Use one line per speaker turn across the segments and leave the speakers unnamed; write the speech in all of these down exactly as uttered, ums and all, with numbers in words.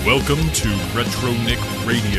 Welcome to Retronic Radio.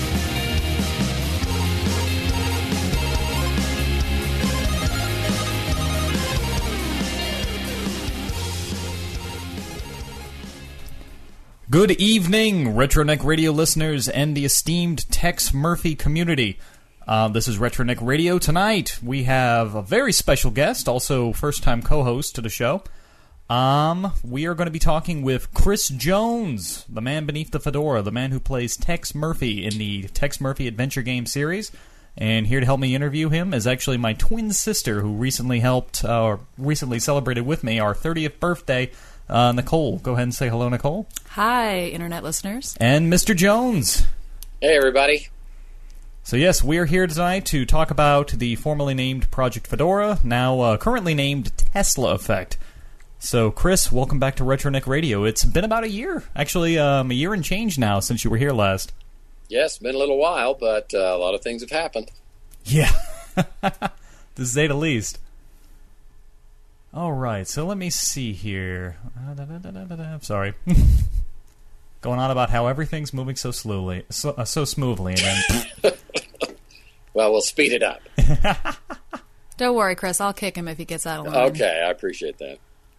Good evening, Retronic Radio listeners and the esteemed Tex Murphy community. Uh, this is Retronic Radio. Tonight, we have a very special guest, also first-time co-host to the show. Um, we are going to be talking with Chris Jones, the man beneath the fedora, the man who plays Tex Murphy in the Tex Murphy Adventure Game series. And here to help me interview him is actually my twin sister, who recently helped, uh, or recently celebrated with me our thirtieth birthday, uh, Nicole. Go ahead and say hello, Nicole.
Hi, Internet listeners.
And Mister Jones.
Hey, everybody.
So yes, we are here tonight to talk about the formerly named Project Fedora, now uh, currently named Tesla Effect. So, Chris, welcome back to Retronic Radio. It's been about a year, actually um, a year and change now since you were here last.
Yes, been a little while, but uh, a lot of things have happened.
Yeah, to say the least. All right, so let me see here. I'm sorry. Going on about how everything's moving so slowly, so, uh, so smoothly. And then...
Well, we'll speed it up.
Don't worry, Chris. I'll kick him if he gets out of line.
Okay, I appreciate that.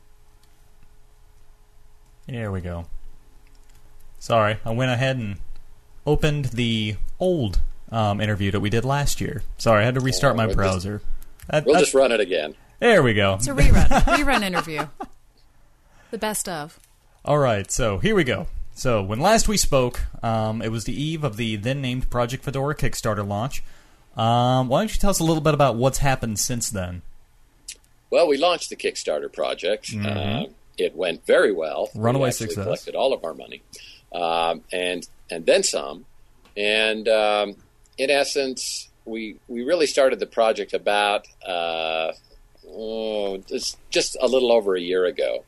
There we go. Sorry, I went ahead and opened the old um, interview that we did last year. Sorry, I had to restart
uh,
my
we'll
browser.
Just,
that,
we'll just run it again.
There we go.
It's a rerun. Rerun interview. The best of.
All right, so here we go. So when last we spoke, um, it was the eve of the then-named Project Fedora Kickstarter launch. Um, why don't you tell us a little bit about what's happened since then?
Well, we launched the Kickstarter project.
Mm-hmm.
Uh, it went very well.
Runaway
we actually
success.
collected all of our money, um, and and then some. And um, in essence, we we really started the project about uh, oh, just just a little over a year ago,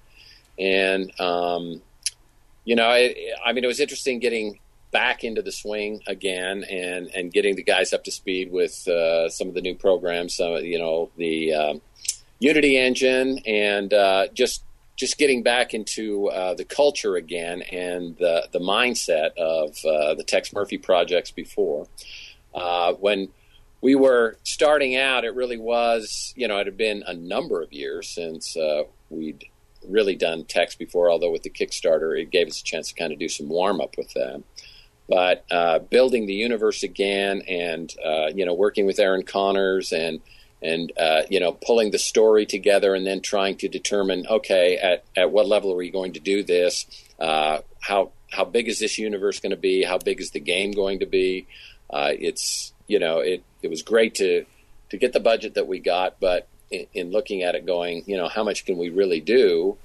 and um, you know, I, I mean, it was interesting getting back into the swing again and, and getting the guys up to speed with uh, some of the new programs, some, you know, the um, Unity engine, and uh, just just getting back into uh, the culture again and the, the mindset of uh, the Tex Murphy projects before. Uh, when we were starting out, it really was, you know, it had been a number of years since uh, we'd really done Tex before, although with the Kickstarter, it gave us a chance to kind of do some warm-up with that. But uh, building the universe again and, uh, you know, working with Aaron Connors and, and uh, you know, pulling the story together and then trying to determine, okay, at, at what level are we going to do this? Uh, how how big is this universe going to be? How big is the game going to be? Uh, it's, you know, it, it was great to, to get the budget that we got, but in, in looking at it going, you know, how much can we really do?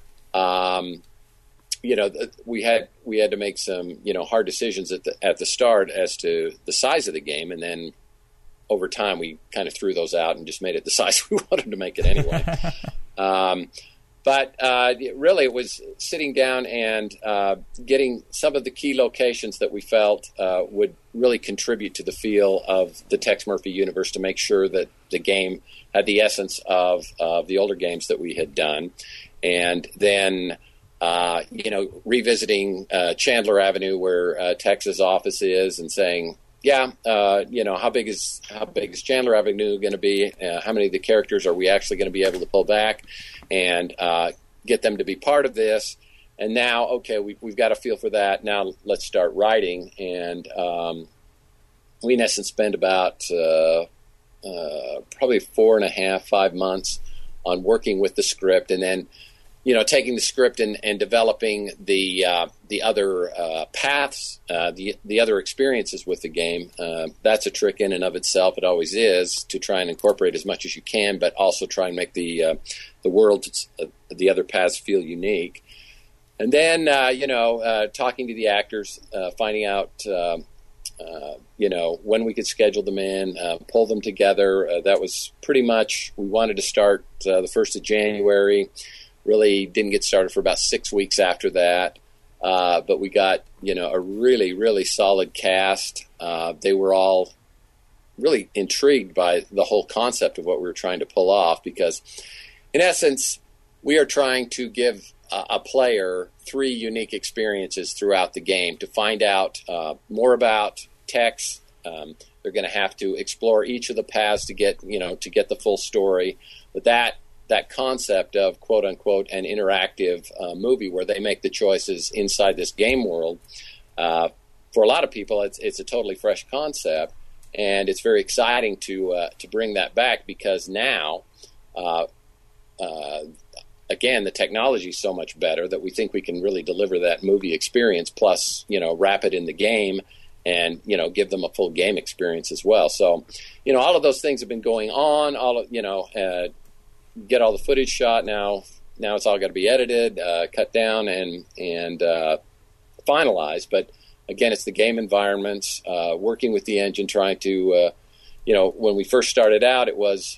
Um You know, we had we had to make some, you know, hard decisions at the at the start as to the size of the game, and then over time we kind of threw those out and just made it the size we wanted to make it anyway. um, but uh, really, it was sitting down and uh, getting some of the key locations that we felt uh, would really contribute to the feel of the Tex Murphy universe to make sure that the game had the essence of of the older games that we had done, and then. Uh, you know, revisiting uh, Chandler Avenue, where uh, Tex's office is, and saying, "Yeah, uh, you know, how big is how big is Chandler Avenue going to be? Uh, how many of the characters are we actually going to be able to pull back and uh, get them to be part of this?" And now, okay, we, we've got a feel for that. Now let's start writing, and um, we in essence spend about uh, uh, probably four and a half, five months on working with the script, and then. You know, taking the script and, and developing the uh, the other uh, paths, uh, the the other experiences with the game. Uh, that's a trick in and of itself. It always is to try and incorporate as much as you can, but also try and make the uh, the world, uh, the other paths, feel unique. And then, uh, you know, uh, talking to the actors, uh, finding out, uh, uh, you know, when we could schedule them in, uh, pull them together. Uh, that was pretty much. We wanted to start uh, the first of January. Really didn't get started for about six weeks after that, uh, but we got, you know, a really, really solid cast. Uh, they were all really intrigued by the whole concept of what we were trying to pull off because, in essence, we are trying to give a player three unique experiences throughout the game to find out uh, more about Tex. Um, they're going to have to explore each of the paths to get, you know, to get the full story. But that that concept of quote unquote an interactive uh, movie where they make the choices inside this game world, uh, for a lot of people, it's it's a totally fresh concept, and it's very exciting to uh, to bring that back because now. Uh, uh, Again, the technology is so much better that we think we can really deliver that movie experience, plus, you know, wrap it in the game and, you know, give them a full game experience as well. So, you know, all of those things have been going on. All of, you know, uh, get all the footage shot now. Now it's all got to be edited, uh, cut down, and and uh, finalized. But again, it's the game environments, uh, working with the engine, trying to, uh, you know, when we first started out, it was.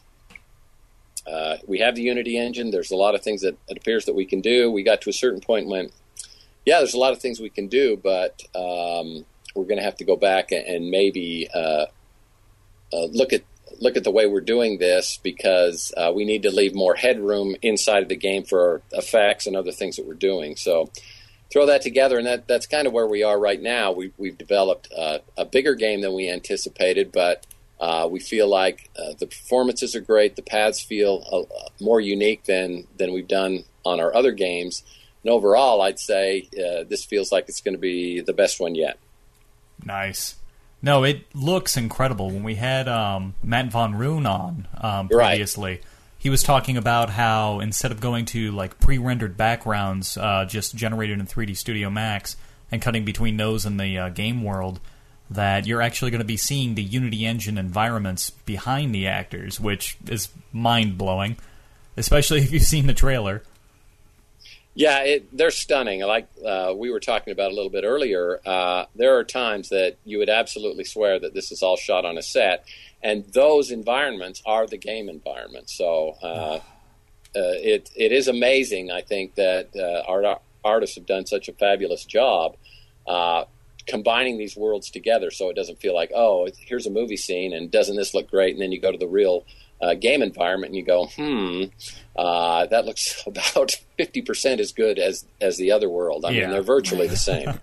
Uh, we have the Unity engine. There's a lot of things that it appears that we can do. We got to a certain point when, yeah, there's a lot of things we can do, but um, we're going to have to go back and maybe uh, uh, look at look at the way we're doing this because uh, we need to leave more headroom inside of the game for effects and other things that we're doing. So throw that together, and that that's kind of where we are right now. We, we've developed uh, a bigger game than we anticipated, but Uh, we feel like uh, the performances are great. The paths feel uh, more unique than, than we've done on our other games. And overall, I'd say uh, this feels like it's going to be the best one yet.
Nice. No, it looks incredible. When we had um, Matt Von Roon on um, previously, right. He was talking about how instead of going to like pre-rendered backgrounds uh, just generated in three D Studio Max and cutting between those and the uh, game world, that you're actually going to be seeing the Unity engine environments behind the actors, which is mind-blowing, especially if you've seen the trailer.
Yeah, it, they're stunning. Like uh, we were talking about a little bit earlier, uh, there are times that you would absolutely swear that this is all shot on a set, and those environments are the game environments. So uh, uh, it it is amazing, I think, that uh, our artists have done such a fabulous job uh combining these worlds together so it doesn't feel like, oh, here's a movie scene and doesn't this look great? And then you go to the real uh, game environment and you go, hmm, uh, that looks about fifty percent as good as, as the other world. I
yeah.
mean, they're virtually the same.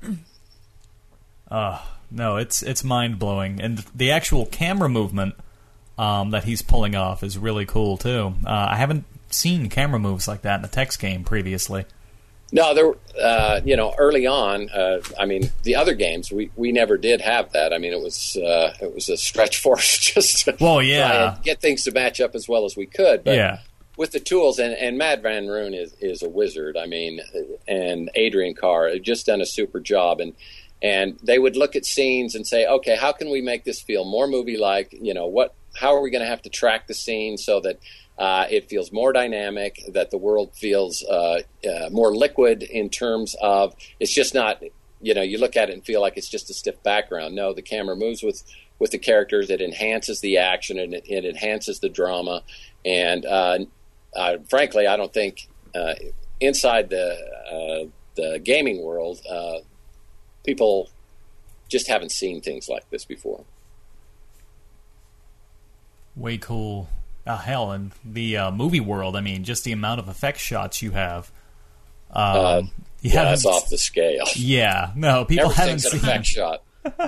uh, no, it's it's mind-blowing. And the actual camera movement um, that he's pulling off is really cool, too. Uh, I haven't seen camera moves like that in a Tex game previously.
No, there. Uh, you know, early on, uh, I mean, the other games we, we never did have that. I mean, it was uh, it was a stretch for us just to
well, yeah.
try and get things to match up as well as we could. But
yeah.
with the tools, and, and Matt Van Roon is, is a wizard. I mean, and Adrian Carr have just done a super job. And and they would look at scenes and say, okay, how can we make this feel more movie-like? You know, what? How are we going to have to track the scene so that Uh, it feels more dynamic, that the world feels uh, uh, more liquid in terms of it's just not, you know, you look at it and feel like it's just a stiff background. No, the camera moves with, with the characters. It enhances the action and it, it enhances the drama. And uh, uh, frankly, I don't think uh, inside the uh, the gaming world, uh, people just haven't seen things like this before.
Way cool. Uh, hell, in the uh, movie world, I mean, just the amount of effect shots you have. Um,
uh, yeah, that's off the scale.
Yeah, no, people haven't
seen.
Everything's
an effect shot.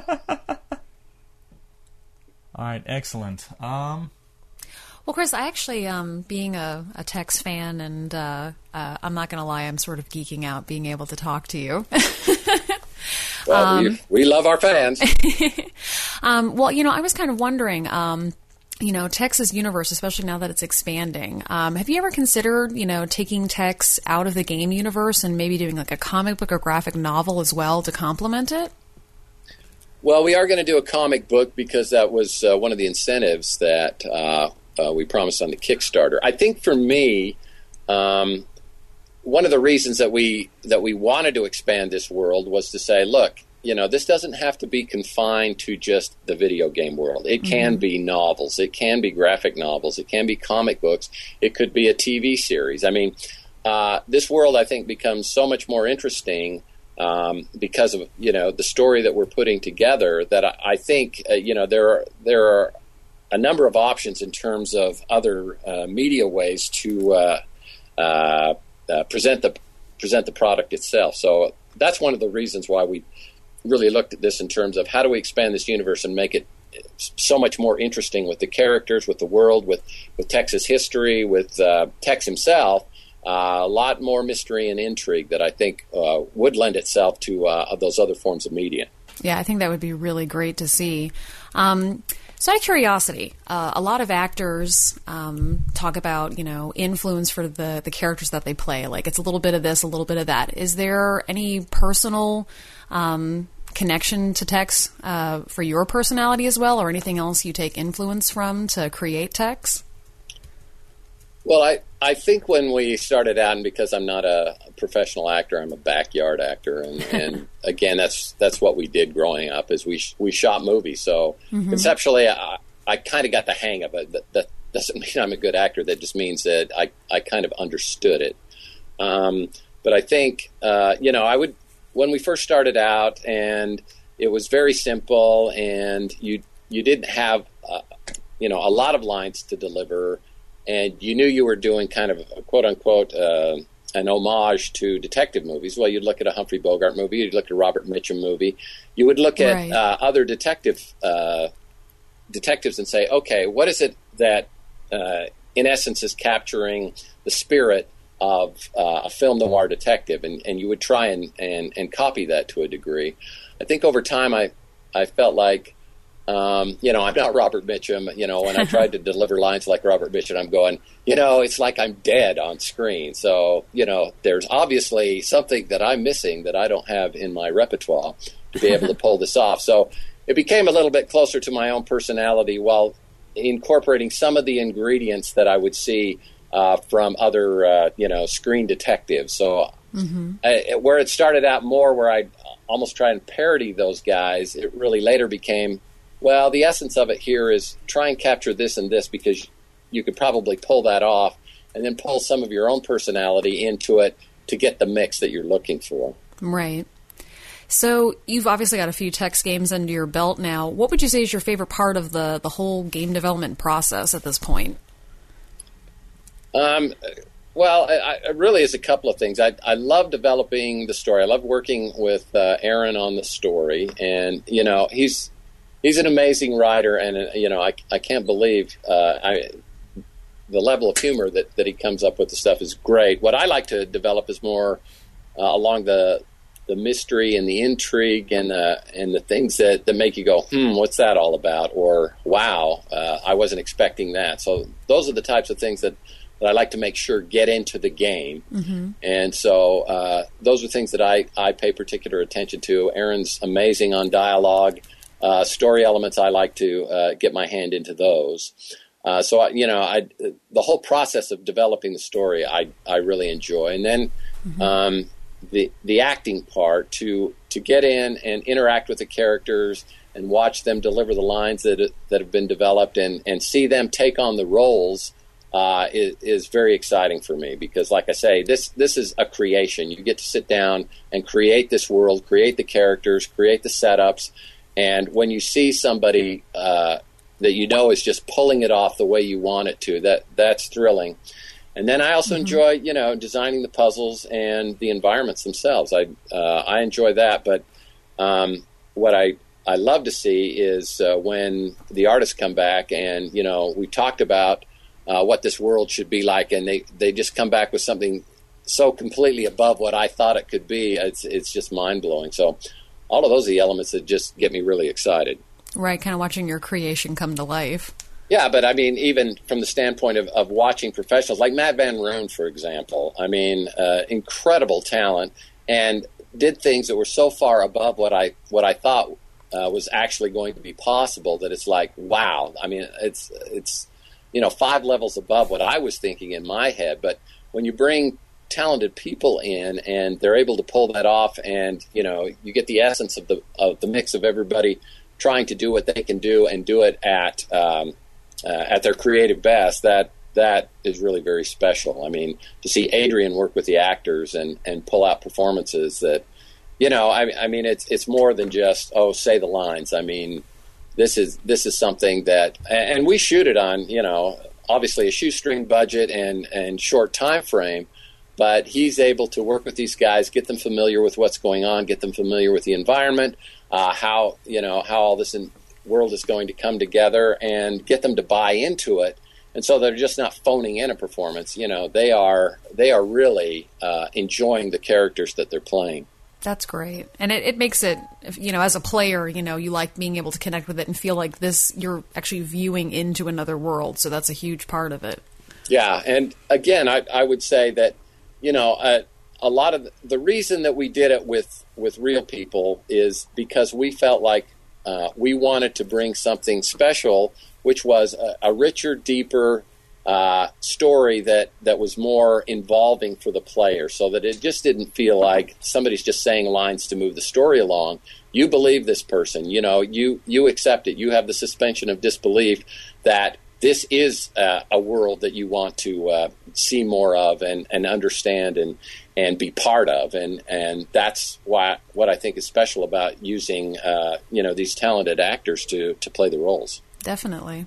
All right, excellent. Um,
well, Chris, I actually, um, being a, a Tex fan, and uh, uh, I'm not going to lie, I'm sort of geeking out being able to talk to you.
well,
um,
we, we love our fans.
um, well, you know, I was kind of wondering... Um, you know, Tex's universe, especially now that it's expanding. Um, have you ever considered, you know, taking Tex out of the game universe and maybe doing like a comic book or graphic novel as well to complement it?
Well, we are going to do a comic book because that was uh, one of the incentives that uh, uh, we promised on the Kickstarter. I think for me, um, one of the reasons that we that we wanted to expand this world was to say, look, you know, this doesn't have to be confined to just the video game world. It can mm-hmm. be novels. It can be graphic novels. It can be comic books. It could be a T V series. I mean, uh, this world, I think, becomes so much more interesting um, because of, you know, the story that we're putting together that I, I think, uh, you know, there are, there are a number of options in terms of other uh, media ways to uh, uh, uh, present the present the product itself. So that's one of the reasons why we really looked at this in terms of how do we expand this universe and make it so much more interesting with the characters, with the world, with, with Tex's history, with uh, Tex himself. Uh, a lot more mystery and intrigue that I think uh, would lend itself to uh, those other forms of media.
Yeah, I think that would be really great to see. Um, so out of curiosity, uh, a lot of actors um, talk about, you know, influence for the, the characters that they play. Like it's a little bit of this, a little bit of that. Is there any personal um, connection to Tex uh, for your personality as well, or anything else you take influence from to create Tex?
Well, I, I think when we started out, and because I'm not a professional actor, I'm a backyard actor, and, and again, that's that's what we did growing up, is we we shot movies. So mm-hmm. conceptually, I, I kind of got the hang of it. That, that doesn't mean I'm a good actor. That just means that I, I kind of understood it. Um, but I think, uh, you know, I would, when we first started out, and it was very simple, and you you didn't have, uh, you know, a lot of lines to deliver, and you knew you were doing kind of a quote-unquote uh, an homage to detective movies. Well, you'd look at a Humphrey Bogart movie, you'd look at a Robert Mitchum movie, you would look at
right.
uh, other detective uh, detectives and say, okay, what is it that, uh, in essence, is capturing the spirit of uh, a film noir detective? And, and you would try and, and, and copy that to a degree. I think over time I, I felt like, Um, you know, I'm not Robert Mitchum. You know, when I tried to deliver lines like Robert Mitchum, I'm going, you know, it's like I'm dead on screen. So, you know, there's obviously something that I'm missing that I don't have in my repertoire to be able to pull this off. So it became a little bit closer to my own personality while incorporating some of the ingredients that I would see uh, from other, uh, you know, screen detectives. So mm-hmm. I, where it started out more where I almost try and parody those guys, it really later became, well, the essence of it here is try and capture this and this because you could probably pull that off and then pull some of your own personality into it to get the mix that you're looking for.
Right. So you've obviously got a few Tex games under your belt now. What would you say is your favorite part of the, the whole game development process at this point?
Um, well, I, I really is a couple of things. I, I love developing the story. I love working with uh, Aaron on the story. And, you know, he's... He's an amazing writer, and uh, you know I, I can't believe uh, I, the level of humor that, that he comes up with. The stuff is great. What I like to develop is more uh, along the the mystery and the intrigue and uh, and the things that, that make you go, hmm, what's that all about? Or wow, uh, I wasn't expecting that. So those are the types of things that, that I like to make sure get into the game. Mm-hmm. And so uh, those are things that I, I pay particular attention to. Aaron's amazing on dialogue. Uh, story elements, I like to uh, get my hand into those. Uh, so, I, you know, I, the whole process of developing the story, I, I really enjoy. And then mm-hmm. um, the the acting part, to to get in and interact with the characters and watch them deliver the lines that that have been developed and, and see them take on the roles uh, is, is very exciting for me. Because, like I say, this this is a creation. You get to sit down and create this world, create the characters, create the setups. And when you see somebody uh, that you know is just pulling it off the way you want it to, that that's thrilling. And then I also mm-hmm. enjoy, you know, designing the puzzles and the environments themselves. I uh, I enjoy that. But um, what I, I love to see is uh, when the artists come back and, you know, we talked about uh, what this world should be like, and they, they just come back with something so completely above what I thought it could be. It's it's just mind-blowing. So all of those are the elements that just get me really excited.
Right, kind of watching your creation come to life.
Yeah, but I mean, even from the standpoint of, of watching professionals, like Matt Van Roon, for example, I mean, uh, incredible talent, and did things that were so far above what I what I thought uh, was actually going to be possible that it's like, wow. I mean, it's it's you know five levels above what I was thinking in my head. But when you bring talented people in and they're able to pull that off, and you know you get the essence of the of the mix of everybody trying to do what they can do and do it at um, uh, at their creative best, that that is really very special. I mean, to see Adrian work with the actors and, and pull out performances that, you know, I, I mean, it's it's more than just, oh, say the lines. I mean, this is this is something that, and we shoot it on, you know, obviously a shoestring budget and, and short time frame, but he's able to work with these guys, get them familiar with what's going on, get them familiar with the environment, uh, how you know how all this in, world is going to come together, and get them to buy into it. And so they're just not phoning in a performance. You know, they are they are really uh, enjoying the characters that they're playing.
That's great. And it, it makes it, you know, as a player, you know, you like being able to connect with it and feel like this, you're actually viewing into another world. So that's a huge part of it.
Yeah. And again, I, I would say that, you know, uh, a lot of the, the reason that we did it with, with real people is because we felt like uh, we wanted to bring something special, which was a, a richer, deeper Uh, story that, that was more involving for the player, so that it just didn't feel like somebody's just saying lines to move the story along. You believe this person, you know, you, you accept it. You have the suspension of disbelief that this is uh, a world that you want to uh, see more of and, and understand and, and be part of. And, and that's why what I think is special about using, uh, you know, these talented actors to, to play the roles.
Definitely.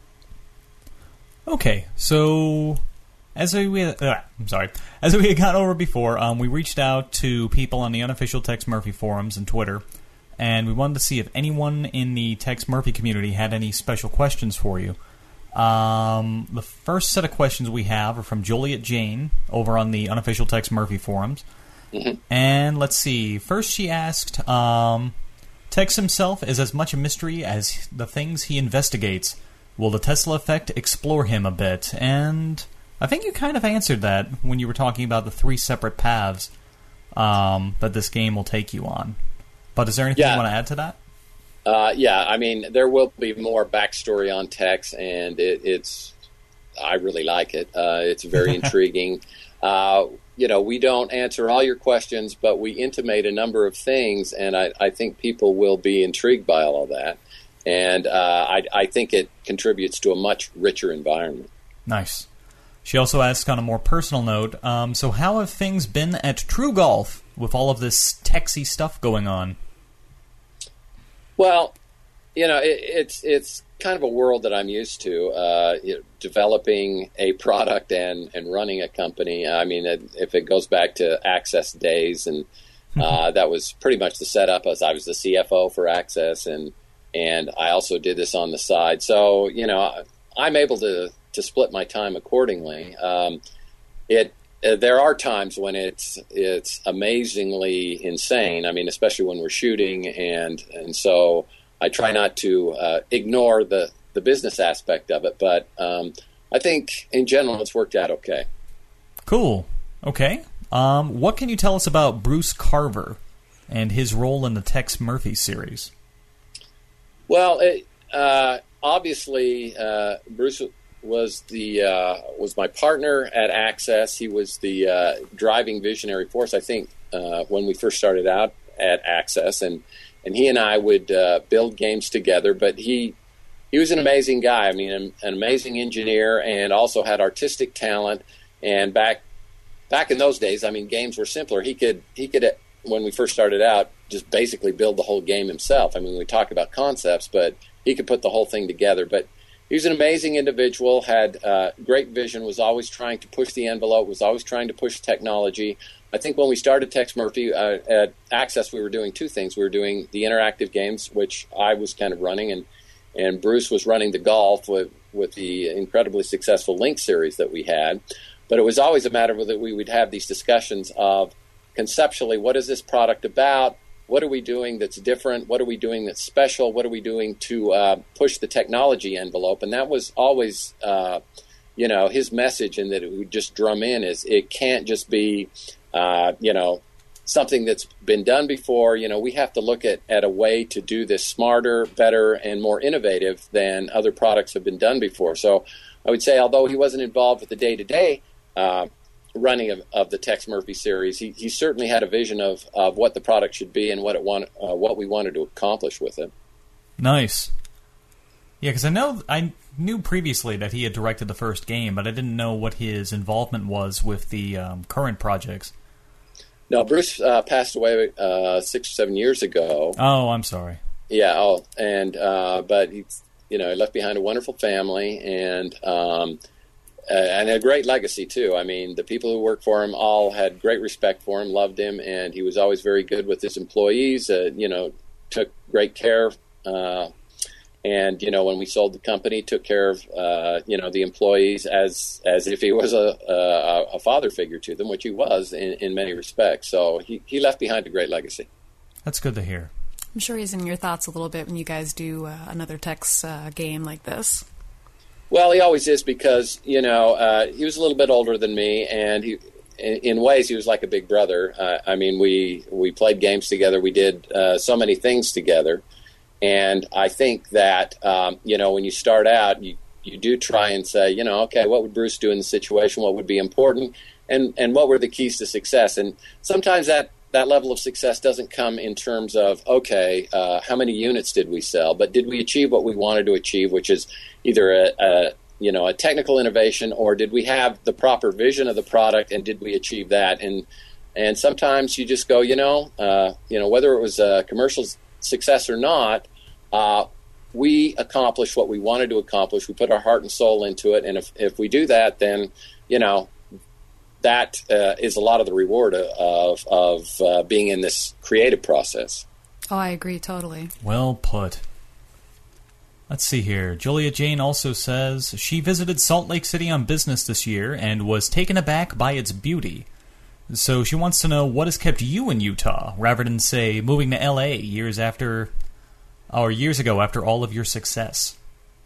Okay, so as we uh, I'm sorry, as we had gone over before, um, we reached out to people on the unofficial Tex Murphy forums and Twitter, and we wanted to see if anyone in the Tex Murphy community had any special questions for you. Um, the first set of questions we have are from Juliet Jane over on the unofficial Tex Murphy forums, mm-hmm. and let's see. First, she asked, um, "Tex himself is as much a mystery as the things he investigates. Will the Tesla effect explore him a bit?" And I think you kind of answered that when you were talking about the three separate paths um, that this game will take you on. But is there anything
yeah.
you want to add to that?
Uh, yeah, I mean, there will be more backstory on Tex, and it, it's I really like it. Uh, it's very intriguing. Uh, you know, we don't answer all your questions, but we intimate a number of things, and I, I think people will be intrigued by all of that. And uh, I, I think it contributes to a much richer environment.
Nice. She also asked on a more personal note, um, so how have things been at True Golf with all of this Texy stuff going on?
Well, you know, it, it's it's kind of a world that I'm used to, uh, you know, developing a product and, and running a company. I mean, it, if it goes back to Access days, and uh, that was pretty much the setup, as I was the C F O for Access, and And I also did this on the side. So, you know, I'm able to, to split my time accordingly. Um, it uh, there are times when it's it's amazingly insane. I mean, especially when we're shooting. And, and so I try not to uh, ignore the, the business aspect of it. But um, I think in general it's worked out okay.
Cool. Okay. Um, what can you tell us about Bruce Carver and his role in the Tex Murphy series?
Well, it, uh, obviously, uh, Bruce was the uh, was my partner at Access. He was the uh, driving visionary force, I think, uh, when we first started out at Access, and and he and I would uh, build games together. But he he was an amazing guy. I mean, an, an amazing engineer, and also had artistic talent. And back back in those days, I mean, games were simpler. He could he could. when we first started out, just basically build the whole game himself. I mean, we talk about concepts, but he could put the whole thing together. But he was an amazing individual, had uh, great vision, was always trying to push the envelope, was always trying to push technology. I think when we started Tex Murphy uh, at Access, we were doing two things. We were doing the interactive games, which I was kind of running, and, and Bruce was running the golf with, with the incredibly successful Link series that we had. But it was always a matter of that we would have these discussions of, conceptually, what is this product about? What are we doing that's different? What are we doing that's special? What are we doing to uh, push the technology envelope? And that was always, uh, you know, his message, and that it would just drum in is it can't just be, uh, you know, something that's been done before. You know, we have to look at, at a way to do this smarter, better, and more innovative than other products have been done before. So I would say, although he wasn't involved with the day-to-day uh running of, of the Tex Murphy series, he, he certainly had a vision of, of what the product should be and what it want, uh, what we wanted to accomplish with it.
Nice. Yeah, because I know I knew previously that he had directed the first game, but I didn't know what his involvement was with the um, current projects.
No, Bruce uh, passed away uh, six or seven years ago.
Oh, I'm sorry.
Yeah. Oh, and uh, but he, you know, he left behind a wonderful family, and um, and a great legacy too. I mean, the people who worked for him all had great respect for him, loved him, and he was always very good with his employees. Uh, you know, took great care. Uh, And, you know, when we sold the company, took care of, uh, you know, the employees as as if he was a, a, a father figure to them, which he was in, in many respects. So he, he left behind a great legacy.
That's good to hear.
I'm sure he's in your thoughts a little bit when you guys do uh, another Tex uh, game like this.
Well, he always is because, you know, uh, he was a little bit older than me, and he, in, in ways he was like a big brother. Uh, I mean, we, we played games together. We did uh, so many things together. And I think that, um, you know, when you start out, you, you do try and say, you know, okay, what would Bruce do in the situation? What would be important? And and what were the keys to success? And sometimes that, that level of success doesn't come in terms of, okay, uh, how many units did we sell? But did we achieve what we wanted to achieve, which is either a, a you know, a technical innovation, or did we have the proper vision of the product, and did we achieve that? And and sometimes you just go, you know, uh, you know, whether it was a commercial success or not, uh, we accomplished what we wanted to accomplish. We put our heart and soul into it, and if, if we do that, then, you know, that uh, is a lot of the reward of, of uh, being in this creative process.
Oh, I agree totally.
Well put. Let's see here. Julia Jane also says she visited Salt Lake City on business this year and was taken aback by its beauty. So she wants to know what has kept you in Utah, rather than, say, moving to L A years after, or years ago after all of your success.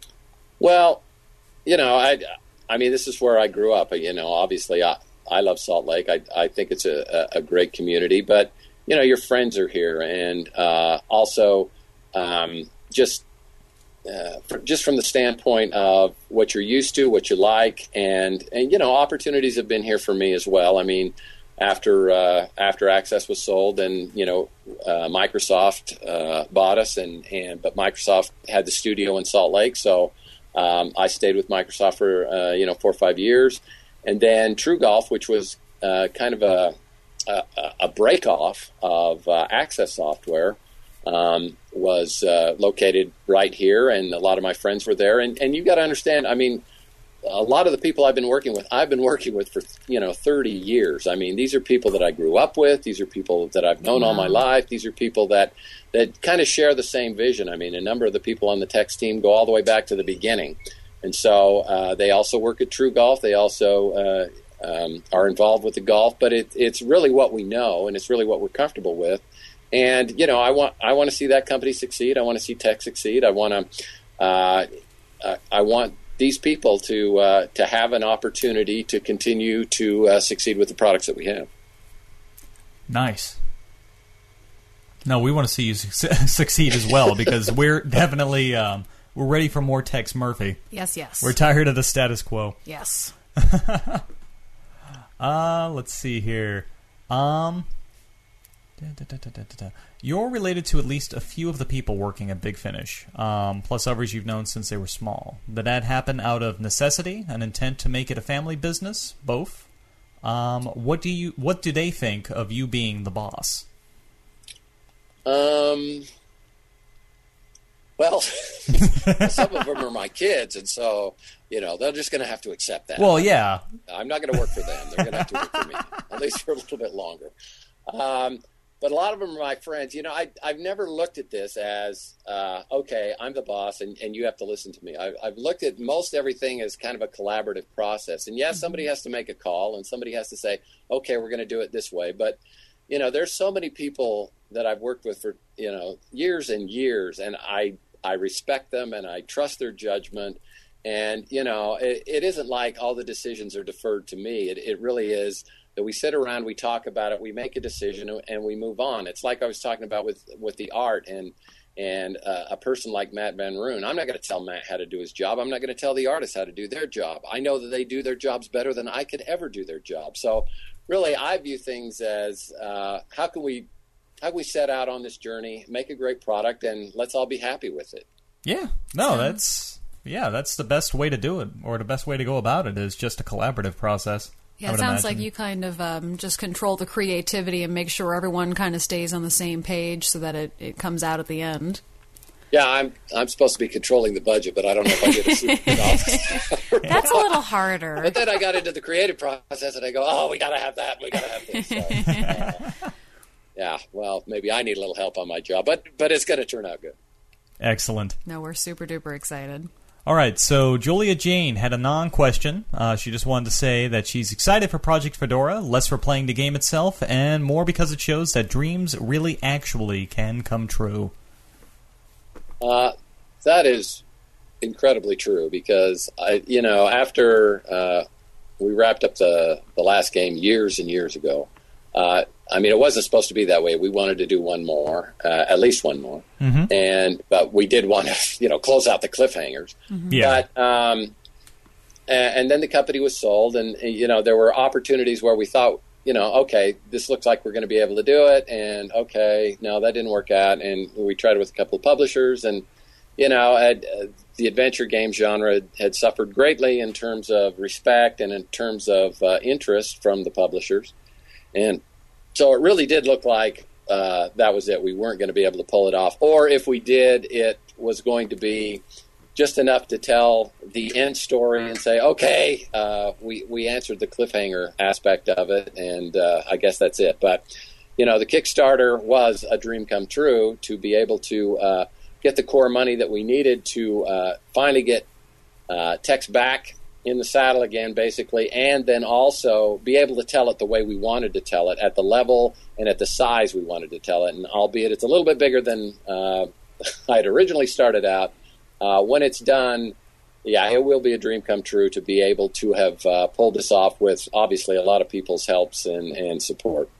Well, you know, I, I mean, this is where I grew up. You know, obviously, I, I love Salt Lake. I, I think it's a, a great community. But, you know, your friends are here. And uh, also um, just uh, for, just from the standpoint of what you're used to, what you like. And, and, you know, opportunities have been here for me as well. I mean, after uh, after Access was sold, and you know, uh, Microsoft uh, bought us, and, and but Microsoft had the studio in Salt Lake, so um, I stayed with Microsoft for uh, you know four or five years, and then True Golf, which was uh, kind of a a, a break off of uh, Access Software, um, was uh, located right here, and a lot of my friends were there, and and you got to understand, I mean, a lot of the people I've been working with, I've been working with for, you know, thirty years. I mean, these are people that I grew up with. These are people that I've known all my life. These are people that, that kind of share the same vision. I mean, a number of the people on the Tex team go all the way back to the beginning. And so uh, they also work at True Golf. They also uh, um, are involved with the golf. But it, it's really what we know, and it's really what we're comfortable with. And, you know, I want I want to see that company succeed. I want to see Tex succeed. I want to uh, uh, I want these people to uh, to have an opportunity to continue to uh, succeed with the products that we have.
Nice. No, we want to see you su- succeed as well, because we're definitely um, we're ready for more Tex Murphy.
Yes, yes.
We're tired of the status quo.
Yes.
uh, let's see here. Um, da, da, da, da, da, da. You're related to at least a few of the people working at Big Finish, um, plus others you've known since they were small. Did that happen out of necessity, an intent to make it a family business? Both. Um, what do you? What do they think of you being the boss?
Um. Well, some of them are my kids, and so, you know, they're just going to have to accept that.
Well, yeah.
I'm not going to work for them. They're going to have to work for me, at least for a little bit longer. Um, but a lot of them are my friends. You know, I, I've never looked at this as, uh, okay, I'm the boss, and, and you have to listen to me. I, I've looked at most everything as kind of a collaborative process. And, yes, somebody has to make a call, and somebody has to say, okay, we're going to do it this way. But, you know, there's so many people that I've worked with for, you know, years and years, and I I respect them, and I trust their judgment. And, you know, it, it isn't like all the decisions are deferred to me. It, it really is that we sit around, we talk about it, we make a decision, and we move on. It's like I was talking about with, with the art and and uh, a person like Matt Van Roon. I'm not going to tell Matt how to do his job. I'm not going to tell the artists how to do their job. I know that they do their jobs better than I could ever do their job. So really, I view things as uh, how can we how can we set out on this journey, make a great product, and let's all be happy with it.
Yeah. No, that's yeah, that's the best way to do it, or the best way to go about it is just a collaborative process.
Yeah, it sounds imagine. like you kind of um, just control the creativity and make sure everyone kind of stays on the same page so that it, it comes out at the end.
Yeah, I'm I'm supposed to be controlling the budget, but I don't know if I get a super good office.
That's a little harder.
But then I got into the creative process, and I go, oh, we got to have that, we got to have this. So, uh, yeah, well, maybe I need a little help on my job, but but it's going to turn out good.
Excellent.
No, we're super duper excited.
All right, so Julia Jane had a non-question. Uh, she just wanted to say that she's excited for Project Fedora, less for playing the game itself, and more because it shows that dreams really actually can come true.
Uh, that is incredibly true because, I, you know, after uh, we wrapped up the, the last game years and years ago, uh, I mean, it wasn't supposed to be that way. We wanted to do one more, uh, at least one more. Mm-hmm. And but we did want to, you know, close out the cliffhangers. Mm-hmm. Yeah. But, um, and, and then the company was sold, and, you know, there were opportunities where we thought, you know, okay, this looks like we're going to be able to do it, and okay, no, that didn't work out, and we tried it with a couple of publishers, and, you know, had, uh, the adventure game genre had, had suffered greatly in terms of respect and in terms of uh, interest from the publishers, and so it really did look like uh, that was it. We weren't going to be able to pull it off. Or if we did, it was going to be just enough to tell the end story and say, okay, uh, we, we answered the cliffhanger aspect of it, and uh, I guess that's it. But, you know, the Kickstarter was a dream come true to be able to uh, get the core money that we needed to uh, finally get uh, Tex back in the saddle again, basically, and then also be able to tell it the way we wanted to tell it, at the level and at the size we wanted to tell it. And albeit it's a little bit bigger than uh, I had originally started out, uh, when it's done, yeah, it will be a dream come true to be able to have uh, pulled this off with, obviously, a lot of people's helps and, and support.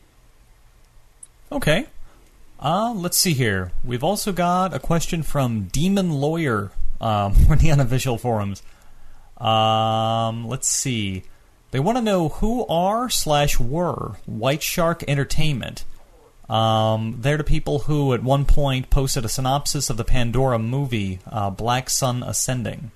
Okay. Uh, let's see here. We've also got a question from Demon Lawyer um, on the unofficial forums. Um, let's see. They want to know who are slash were White Shark Entertainment. Um, they're the people who at one point posted a synopsis of the Pandora movie, uh, Black Sun Ascending.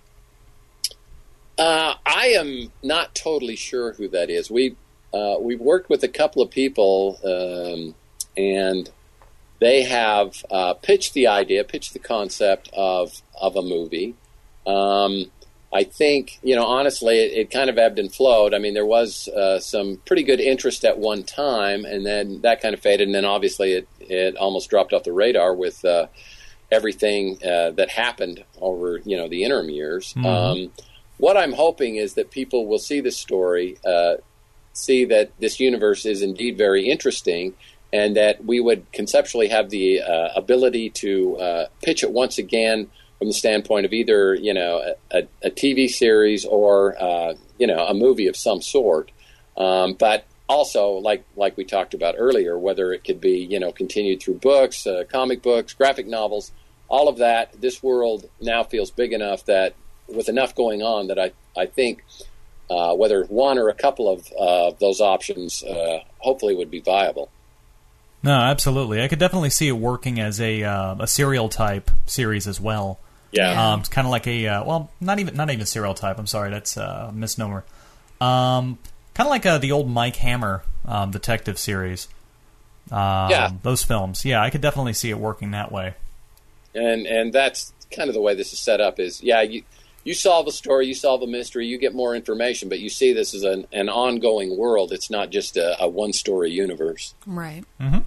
Uh, I am not totally sure who that is. We uh, we've worked with a couple of people, um, and they have uh, pitched the idea, pitched the concept of of a movie. Um, I think, you know, honestly, it, it kind of ebbed and flowed. I mean, there was uh, some pretty good interest at one time, and then that kind of faded, and then obviously it, it almost dropped off the radar with uh, everything uh, that happened over, you know, the interim years. Mm-hmm. Um, what I'm hoping is that people will see this story, uh, see that this universe is indeed very interesting, and that we would conceptually have the uh, ability to uh, pitch it once again from the standpoint of either, you know, a, a T V series or, uh, you know, a movie of some sort. Um, but also, like like we talked about earlier, whether it could be, you know, continued through books, uh, comic books, graphic novels, all of that, this world now feels big enough that with enough going on that I, I think uh, whether one or a couple of uh, those options uh, hopefully would be viable.
No, absolutely. I could definitely see it working as a uh, a serial type series as well.
Yeah,
um, it's kind of like a uh, well, not even not even serial type. I'm sorry, that's a misnomer. Um, kind of like uh, the old Mike Hammer um, detective series. Um,
yeah,
those films. Yeah, I could definitely see it working that way.
And and that's kind of the way this is set up. Is yeah, you you solve a story, you solve a mystery, you get more information, but you see this as an, an ongoing world. It's not just a, a one story universe.
Right.
Mm-hmm.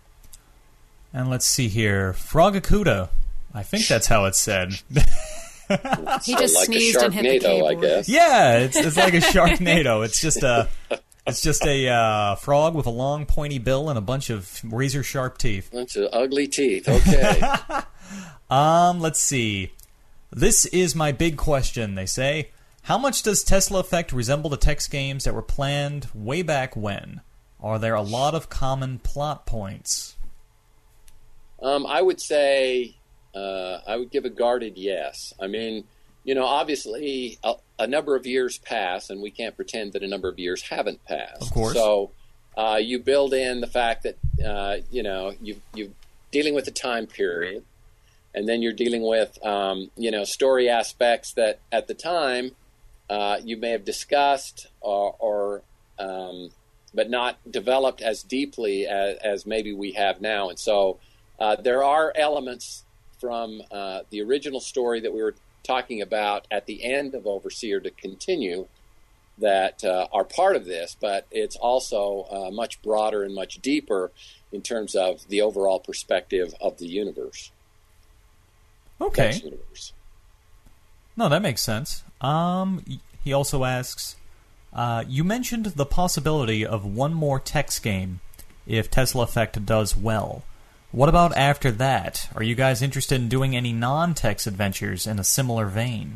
And let's see here, Frogacuda. I think that's how it's said.
He just
like
sneezed and hit the keyboard.
I guess.
Yeah, it's it's like a Sharknado. It's just a it's just a uh, frog with a long pointy bill and a bunch of razor sharp teeth.
Bunch of ugly teeth. Okay.
um, let's see. This is my big question. They say, how much does Tesla Effect resemble the text games that were planned way back when? Are there a lot of common plot points?
Um, I would say. Uh, I would give a guarded yes. I mean, you know, obviously a, a number of years pass, and we can't pretend that a number of years haven't passed.
Of course.
So uh, you build in the fact that, uh, you know, you, you're dealing with a time period, and then you're dealing with, um, you know, story aspects that at the time uh, you may have discussed or, or um, but not developed as deeply as, as maybe we have now. And so uh, there are elements from uh, the original story that we were talking about at the end of Overseer to continue that uh, are part of this, but it's also uh, much broader and much deeper in terms of the overall perspective of the universe.
Okay.
Universe.
No, that makes sense. Um, he also asks, uh, you mentioned the possibility of one more Tex game if Tesla Effect does well. What about after that? Are you guys interested in doing any non-Tex adventures in a similar vein?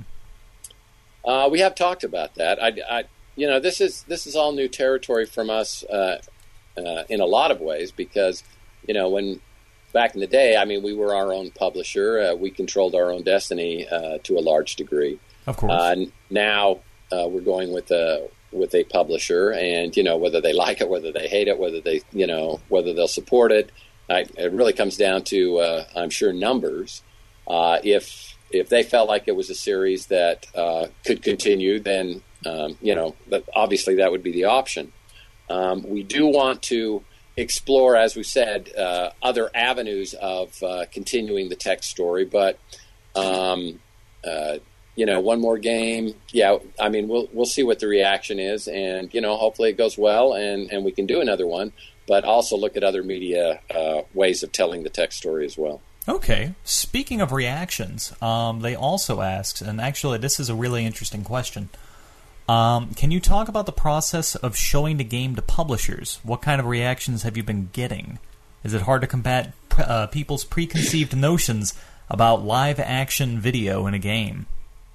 Uh, we have talked about that. I, I, you know, this is this is all new territory from us uh, uh, in a lot of ways because, you know, when back in the day, I mean, we were our own publisher. Uh, we controlled our own destiny uh, to a large degree.
Of course.
Uh, now uh, we're going with a with a publisher, and you know, whether they like it, whether they hate it, whether they, you know, whether they'll support it. I, it really comes down to, uh, I'm sure, numbers. Uh, if if they felt like it was a series that uh, could continue, then um, you know, but obviously that would be the option. Um, we do want to explore, as we said, uh, other avenues of uh, continuing the Tex story, but um, uh, you know, one more game. Yeah, I mean, we'll we'll see what the reaction is, and you know, hopefully it goes well, and, and we can do another one. But also look at other media uh, ways of telling the Tex story as well.
Okay. Speaking of reactions, um, they also asked, and actually this is a really interesting question, um, can you talk about the process of showing the game to publishers? What kind of reactions have you been getting? Is it hard to combat uh, people's preconceived notions about live-action video in a game?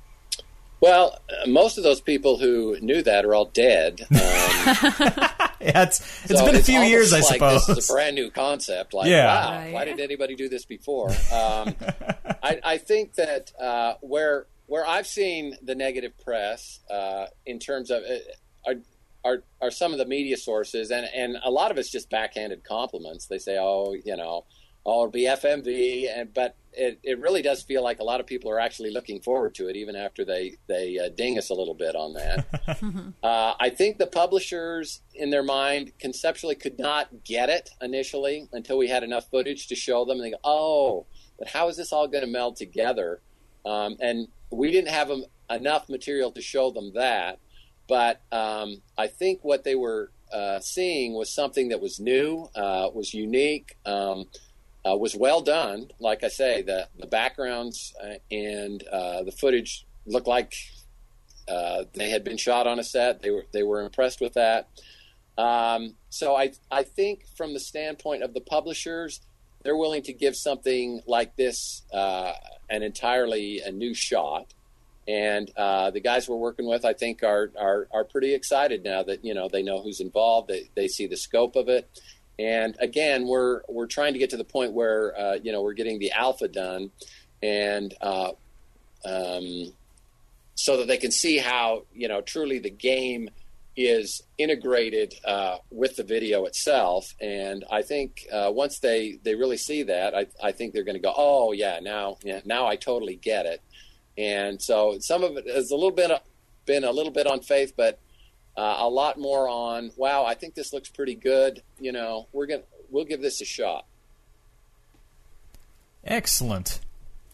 Well, uh, most of those people who knew that are all dead. Um,
Yeah, it's, it's
so
been a
it's
few years, I
like
suppose.
This is a brand new concept. Like,
yeah.
wow,
Right.
why didn't anybody do this before? Um, I, I think that uh, where where I've seen the negative press uh, in terms of uh, are, are are some of the media sources, and, and a lot of it's just backhanded compliments. They say, oh, you know, oh, it'll be F M V, and but it, it really does feel like a lot of people are actually looking forward to it, even after they they uh, ding us a little bit on that. uh, I think the publishers, in their mind, conceptually could not get it initially until we had enough footage to show them. And they go, oh, but how is this all going to meld together? Um, and we didn't have um, enough material to show them that. But um, I think what they were uh, seeing was something that was new, uh, was unique, um, Uh, was well done. Like I say, the the backgrounds uh, and uh, the footage looked like uh, they had been shot on a set. They were they were impressed with that. Um, so I I think from the standpoint of the publishers, they're willing to give something like this uh, an entirely a new shot. And uh, the guys we're working with, I think, are, are are pretty excited now that you know they know who's involved. They they see the scope of it. And again, we're we're trying to get to the point where uh, you know we're getting the alpha done, and uh, um, so that they can see how you know truly the game is integrated uh, with the video itself. And I think uh, once they, they really see that, I, I think they're going to go, oh yeah, now yeah, now I totally get it. And so some of it has a little bit been a little bit on faith, but. Uh, a lot more on, wow, I think this looks pretty good. You know, we're gonna we'll give this a shot.
Excellent.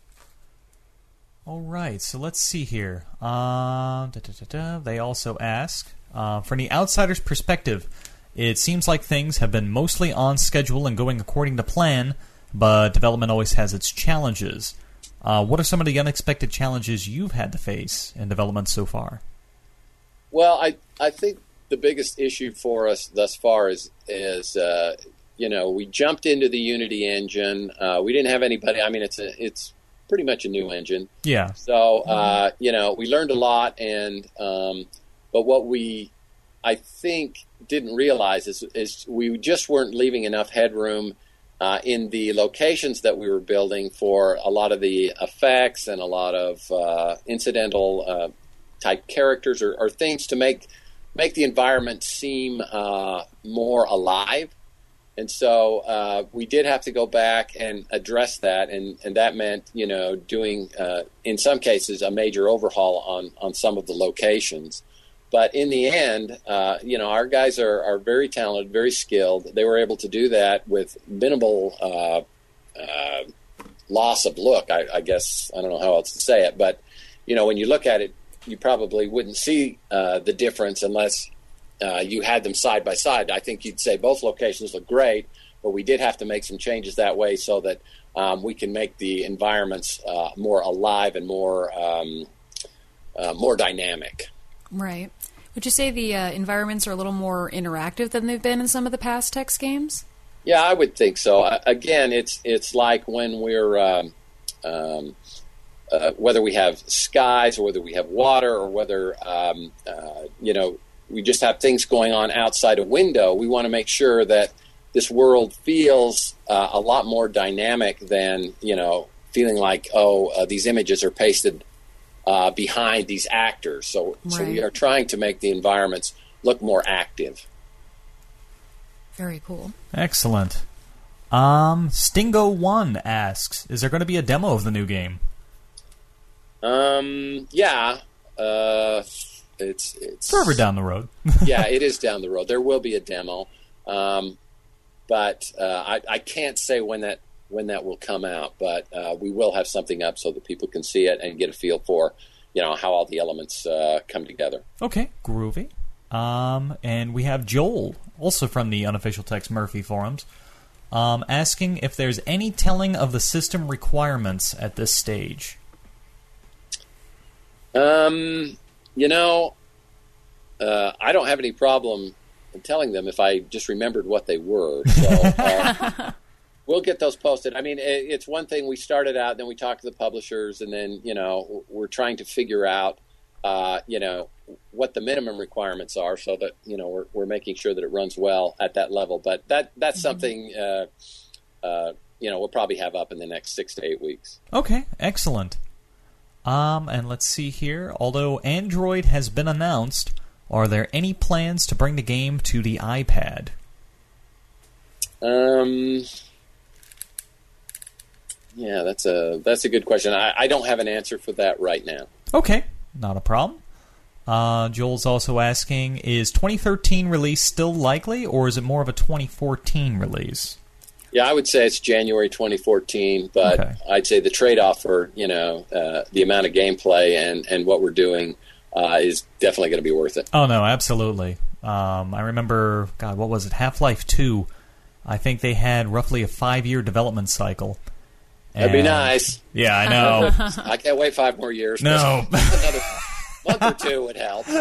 All right, so let's see here. Uh, da, da, da, da. They also ask, uh, from the outsider's perspective, it seems like things have been mostly on schedule and going according to plan, but development always has its challenges. Uh, what are some of the unexpected challenges you've had to face in development so far?
Well, I I think the biggest issue for us thus far is is uh, you know we jumped into the Unity engine. Uh, we didn't have anybody. I mean, it's a it's pretty much a new engine.
Yeah.
So uh, you know we learned a lot, and um, but what we I think didn't realize is is we just weren't leaving enough headroom uh, in the locations that we were building for a lot of the effects and a lot of uh, incidental. Uh, type characters or, or things to make make the environment seem uh, more alive. And so uh, we did have to go back and address that, and, and that meant, you know, doing, uh, in some cases, a major overhaul on, on some of the locations. But in the end, uh, you know, our guys are, are very talented, very skilled. They were able to do that with minimal uh, uh, loss of look. I, I guess I don't know how else to say it, but you know, when you look at it, you probably wouldn't see uh, the difference unless uh, you had them side by side. I think you'd say both locations look great, but we did have to make some changes that way so that um, we can make the environments uh, more alive and more um, uh, more dynamic.
Right. Would you say the uh, environments are a little more interactive than they've been in some of the past Tex games?
Yeah, I would think so. Uh, again, it's it's like when we're um, um, uh, whether we have skies or whether we have water or whether um, uh, you know we just have things going on outside a window. We want to make sure that this world feels uh, a lot more dynamic than you know feeling like oh uh, these images are pasted uh, behind these actors. So
right.
so we are trying to make the environments look more active.
Very cool.
Excellent. Um, Stingo One asks, is there going to be a demo of the new game?
Um, yeah. Uh, it's it's
further down the road.
Yeah, it is down the road. There will be a demo, um, but uh, I, I can't say when that when that will come out. But uh, we will have something up so that people can see it and get a feel for, you know, how all the elements uh, come together.
Okay, groovy. Um, and we have Joel, also from the Unofficial Tex Murphy forums, um, asking if there's any telling of the system requirements at this stage.
Um, you know, uh, I don't have any problem in telling them if I just remembered what they were. So uh, we'll get those posted. I mean, it, it's one thing we started out, then we talked to the publishers, and then, you know, we're trying to figure out, uh, you know, what the minimum requirements are so that, you know, we're, we're making sure that it runs well at that level. But that that's mm-hmm. something, uh, uh, you know, we'll probably have up in the next six to eight weeks.
Okay, excellent. Um, and let's see here. Although Android has been announced, are there any plans to bring the game to the iPad?
Um, yeah, that's a that's a good question. I, I don't have an answer for that right now.
Okay, not a problem. Uh, Joel's also asking, is twenty thirteen release still likely, or is it more of a twenty fourteen release?
Yeah, I would say it's January twenty fourteen, but okay. I'd say the trade-off for, you know, uh, the amount of gameplay and, and what we're doing uh, is definitely going to be worth it.
Oh, no, absolutely. Um, I remember, God, what was it, Half-Life two. I think they had roughly a five-year development cycle.
That'd be nice.
Yeah, I know.
I can't wait five more years.
No.
Another month or two would help. So.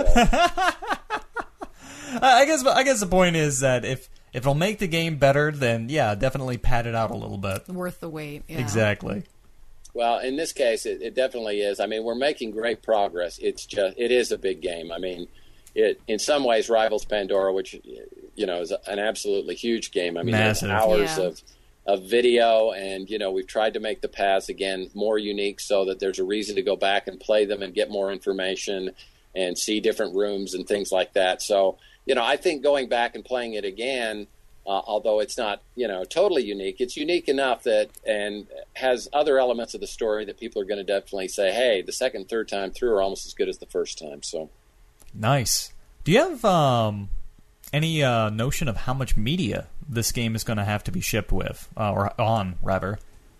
I guess I guess the point is that if, if it'll make the game better, then, yeah, definitely pad it out a little bit.
Worth the wait, yeah.
Exactly.
Well, in this case, it, it definitely is. I mean, we're making great progress. It's just, it is a big game. I mean, it in some ways rivals Pandora, which, you know, is an absolutely huge game. I mean,
Massive.
There's hours
yeah.
of, of video, and, you know, we've tried to make the paths, again, more unique so that there's a reason to go back and play them and get more information and see different rooms and things like that. So, you know, I think going back and playing it again, uh, although it's not, you know, totally unique, it's unique enough that and has other elements of the story that people are going to definitely say, hey, the second, third time through are almost as good as the first time. So,
nice. Do you have um, any uh, notion of how much media this game is going to have to be shipped with, uh, or on, rather?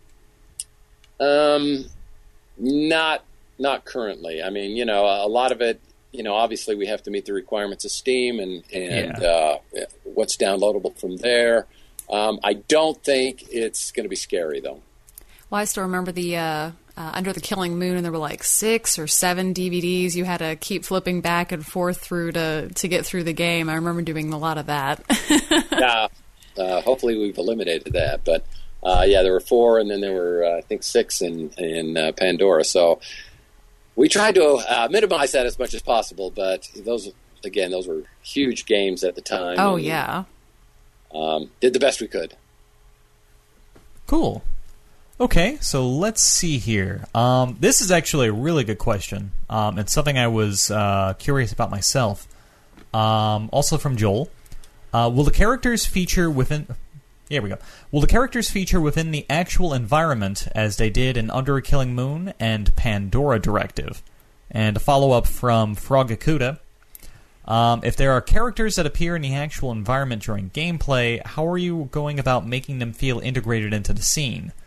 Um, not not currently. I mean, you know, a lot of it, you know, obviously we have to meet the requirements of Steam and, and
yeah.
uh, what's downloadable from there. Um, I don't think it's going to be scary, though.
Well, I still remember the uh, uh, Under the Killing Moon, and there were like six or seven D V Ds you had to keep flipping back and forth through to, to get through the game. I remember doing a lot of that.
Yeah. Uh, hopefully we've eliminated that. But, uh, yeah, there were four, and then there were, uh, I think, six in, in uh, Pandora. So we tried to uh, minimize that as much as possible, but those, again, those were huge games at the time.
Oh,
and,
yeah.
Um, did the best we could.
Cool. Okay, so let's see here. Um, this is actually a really good question. Um, it's something I was uh, curious about myself. Um, also from Joel. Uh, will the characters feature within... Here we go. Will the characters feature within the actual environment as they did in Under a Killing Moon and Pandora Directive? And a follow-up from Frogakuda. Um, if there are characters that appear in the actual environment during gameplay, how are you going about making them feel integrated into the scene?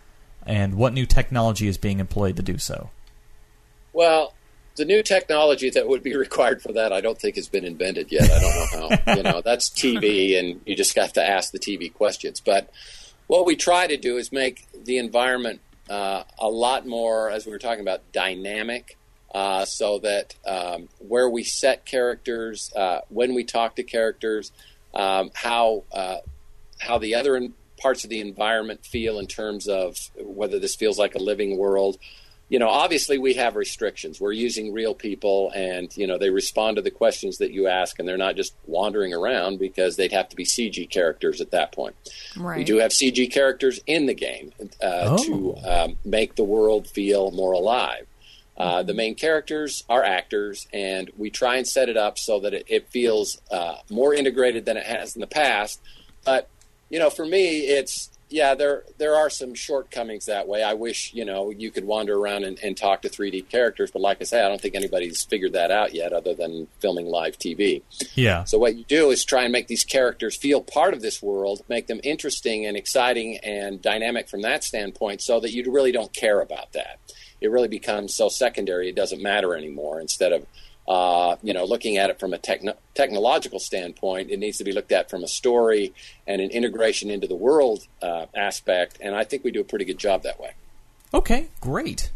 and what new technology is being employed to do so?
Well, the new technology that would be required for that, I don't think has been invented yet. I don't know how. You know, that's T V, and you just have to ask the T V questions. But what we try to do is make the environment uh, a lot more, as we were talking about, dynamic, uh, so that um, where we set characters, uh, when we talk to characters, um, how uh, how the other in- parts of the environment feel in terms of whether this feels like a living world. You know, obviously we have restrictions. We're using real people, and, you know, they respond to the questions that you ask, and they're not just wandering around because they'd have to be C G characters at that point.
Right.
We do have C G characters in the game uh,
Oh.
to um, make the world feel more alive. Uh, the main characters are actors, and we try and set it up so that it, it feels uh, more integrated than it has in the past. But, you know, for me, it's, yeah, there there are some shortcomings that way. I wish, you know, you could wander around and, and talk to three D characters, but like I say, I don't think anybody's figured that out yet other than filming live T V.
Yeah.
So what you do is try and make these characters feel part of this world, make them interesting and exciting and dynamic from that standpoint so that you really don't care about that. It really becomes so secondary it doesn't matter anymore. Instead of Uh, you know, looking at it from a techno- technological standpoint, it needs to be looked at from a story and an integration into the world uh, aspect, and I think we do a pretty good job that way.
Okay, great.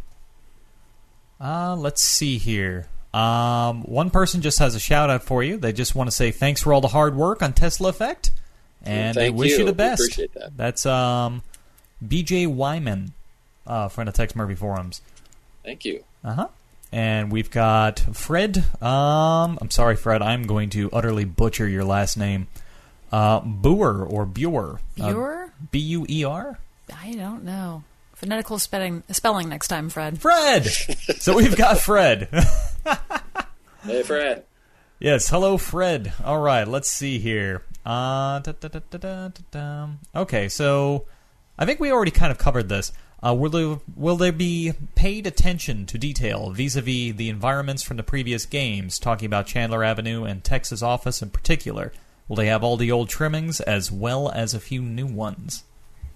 Uh, let's see here. Um, one person just has a shout-out for you. They just want to say thanks for all the hard work on Tesla Effect, and they
Thank
wish you,
you.
the
We
best.
appreciate that.
That's um, B J Wyman, uh, friend of Tex Murphy Forums.
Thank you.
Uh-huh. And we've got Fred. Um, I'm sorry, Fred. I'm going to utterly butcher your last name. Uh, Buer or Buer.
Buer?
Uh, B U E R?
I don't know. Phonetical spelling, spelling next time, Fred.
Fred! So we've got Fred.
Hey, Fred.
Yes, hello, Fred. All right, let's see here. Uh, da, da, da, da, da, da, da. Okay, so I think we already kind of covered this. Uh, will, there, will there be paid attention to detail vis-a-vis the environments from the previous games, talking about Chandler Avenue and Texas Office in particular? Will they have all the old trimmings as well as a few new ones?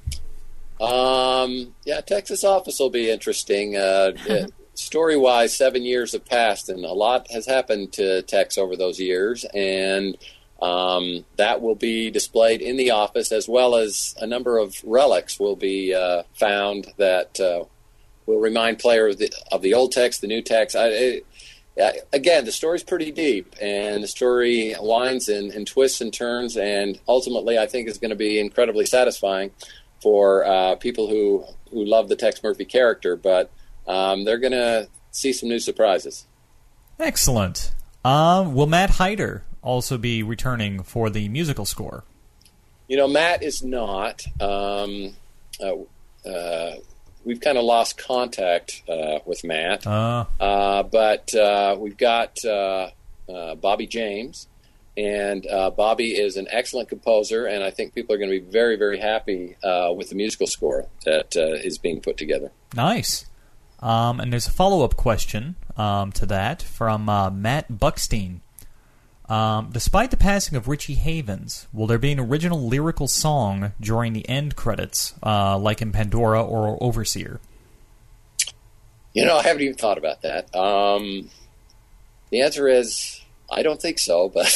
Um, yeah, Texas Office will be interesting. Uh, it, story-wise, seven years have passed, and a lot has happened to Tex over those years, and Um, that will be displayed in the office, as well as a number of relics will be uh, found that uh, will remind players of the, of the old Tex, the new Tex. I, it, again, the story's pretty deep, and the story winds and, and twists and turns, and ultimately I think is going to be incredibly satisfying for uh, people who, who love the Tex Murphy character, but um, they're going to see some new surprises.
Excellent. Uh, will Matt Hyder also be returning for the musical score?
You know, Matt is not. Um, uh, uh, we've kind of lost contact uh, with Matt.
Uh,
uh, but uh, we've got uh, uh, Bobby James, and uh, Bobby is an excellent composer, and I think people are going to be very, very happy uh, with the musical score that uh, is being put together.
Nice. Um, and there's a follow-up question um, to that from uh, Matt Buckstein. Um, despite the passing of Richie Havens, will there be an original lyrical song during the end credits, uh, like in Pandora or Overseer?
You know, I haven't even thought about that. Um, the answer is, I don't think so, but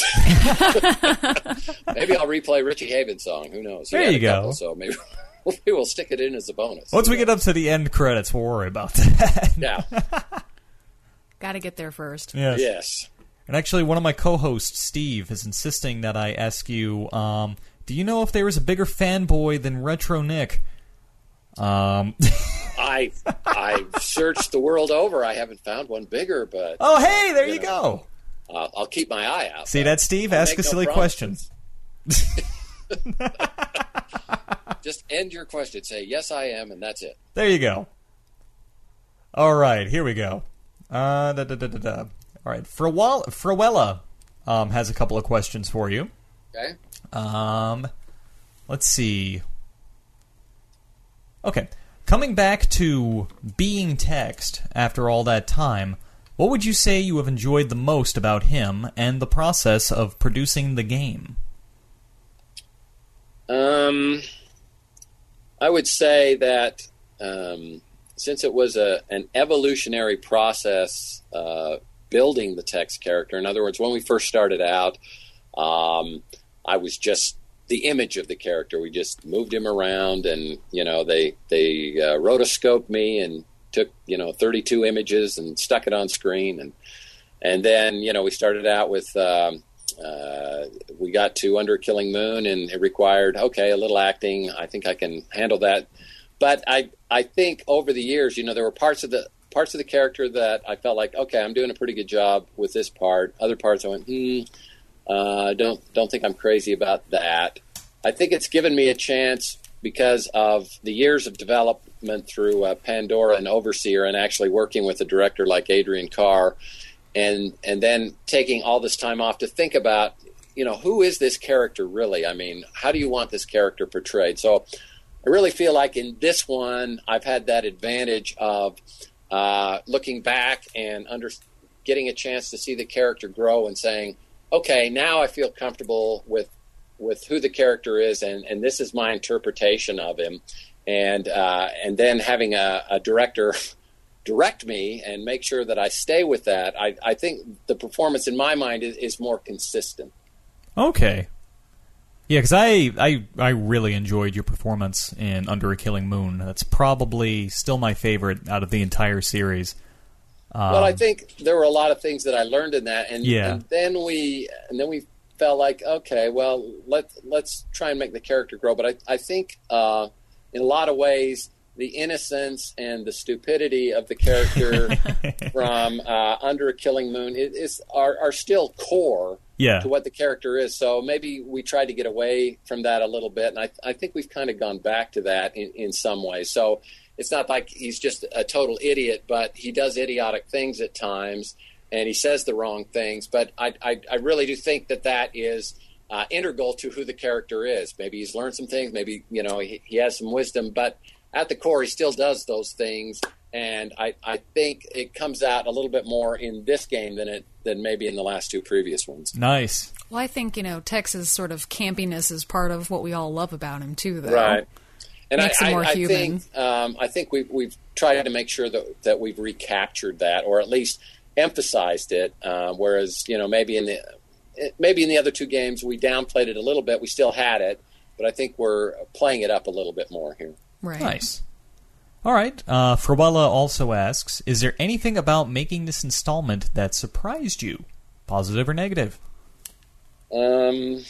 maybe I'll replay Richie Havens' song. Who knows? He
There
had
you
a couple,
go.
So maybe, maybe we'll stick it in as a bonus.
Once we get up to the end credits, we'll worry about that.
Yeah.
Got to get there first.
Yes.
Yes.
And actually, one of my co-hosts, Steve, is insisting that I ask you, um, do you know if there is a bigger fanboy than Retro Nick? Um,
I I've searched the world over. I haven't found one bigger, but
oh, hey, there you,
you
go.
know, uh, I'll keep my eye out.
See that, Steve?
I'll
Ask
make
a
no
silly question.
promises. Just end your question. Say, yes, I am, and that's it.
There you go. All right, here we go. Uh, da, da, da, da, da. All right, Frewell- Frewella um, has a couple of questions for you.
Okay.
Um, let's see. Okay, coming back to being Text after all that time, what would you say you have enjoyed the most about him and the process of producing the game?
Um, I would say that um, since it was a an evolutionary process uh, building the Tex character. In other words, when we first started out, um, I was just the image of the character. We just moved him around, and you know they they uh, rotoscoped me and took you know thirty-two images and stuck it on screen, and and then you know we started out with. Um, Uh, we got to Under a Killing Moon, and it required, okay, a little acting. I think I can handle that. But I I think over the years, you know, there were parts of the parts of the character that I felt like, okay, I'm doing a pretty good job with this part. Other parts I went, hmm, uh, don't don't think I'm crazy about that. I think it's given me a chance because of the years of development through uh, Pandora and Overseer, and actually working with a director like Adrian Carr. And and then taking all this time off to think about, you know, who is this character really? I mean, how do you want this character portrayed? So I really feel like in this one, I've had that advantage of uh, looking back and under, getting a chance to see the character grow and saying, okay, now I feel comfortable with with who the character is, and, and this is my interpretation of him. And, uh, and then having a, a director direct me and make sure that I stay with that, I, I think the performance in my mind is, is more consistent.
Okay. Yeah, because I, I, I really enjoyed your performance in Under a Killing Moon. That's probably still my favorite out of the entire series. Um,
well, I think there were a lot of things that I learned in that, and,
yeah.
and then we and then we felt like, okay, well, let, let's try and make the character grow. But I, I think uh, in a lot of ways, the innocence and the stupidity of the character from uh, Under a Killing Moon is, is are, are still core
yeah.
to what the character is. So maybe we tried to get away from that a little bit, and I, I think we've kind of gone back to that in, in some ways. So it's not like he's just a total idiot, but he does idiotic things at times, and he says the wrong things. But I, I, I really do think that that is uh, integral to who the character is. Maybe he's learned some things. Maybe you know he, he has some wisdom, but at the core, he still does those things, and I, I think it comes out a little bit more in this game than it than maybe in the last two previous ones.
Nice.
Well, I think, you know, Tex's sort of campiness is part of what we all love about him, too, though.
Right. And
Makes
I,
him more
I, I
human.
think um, I think we've, we've tried to make sure that, that we've recaptured that, or at least emphasized it, uh, whereas, you know, maybe in the maybe in the other two games we downplayed it a little bit. We still had it, but I think we're playing it up a little bit more here.
Right.
Nice. All right. Uh, Fruella also asks, is there anything about making this installment that surprised you, positive or negative?
Um.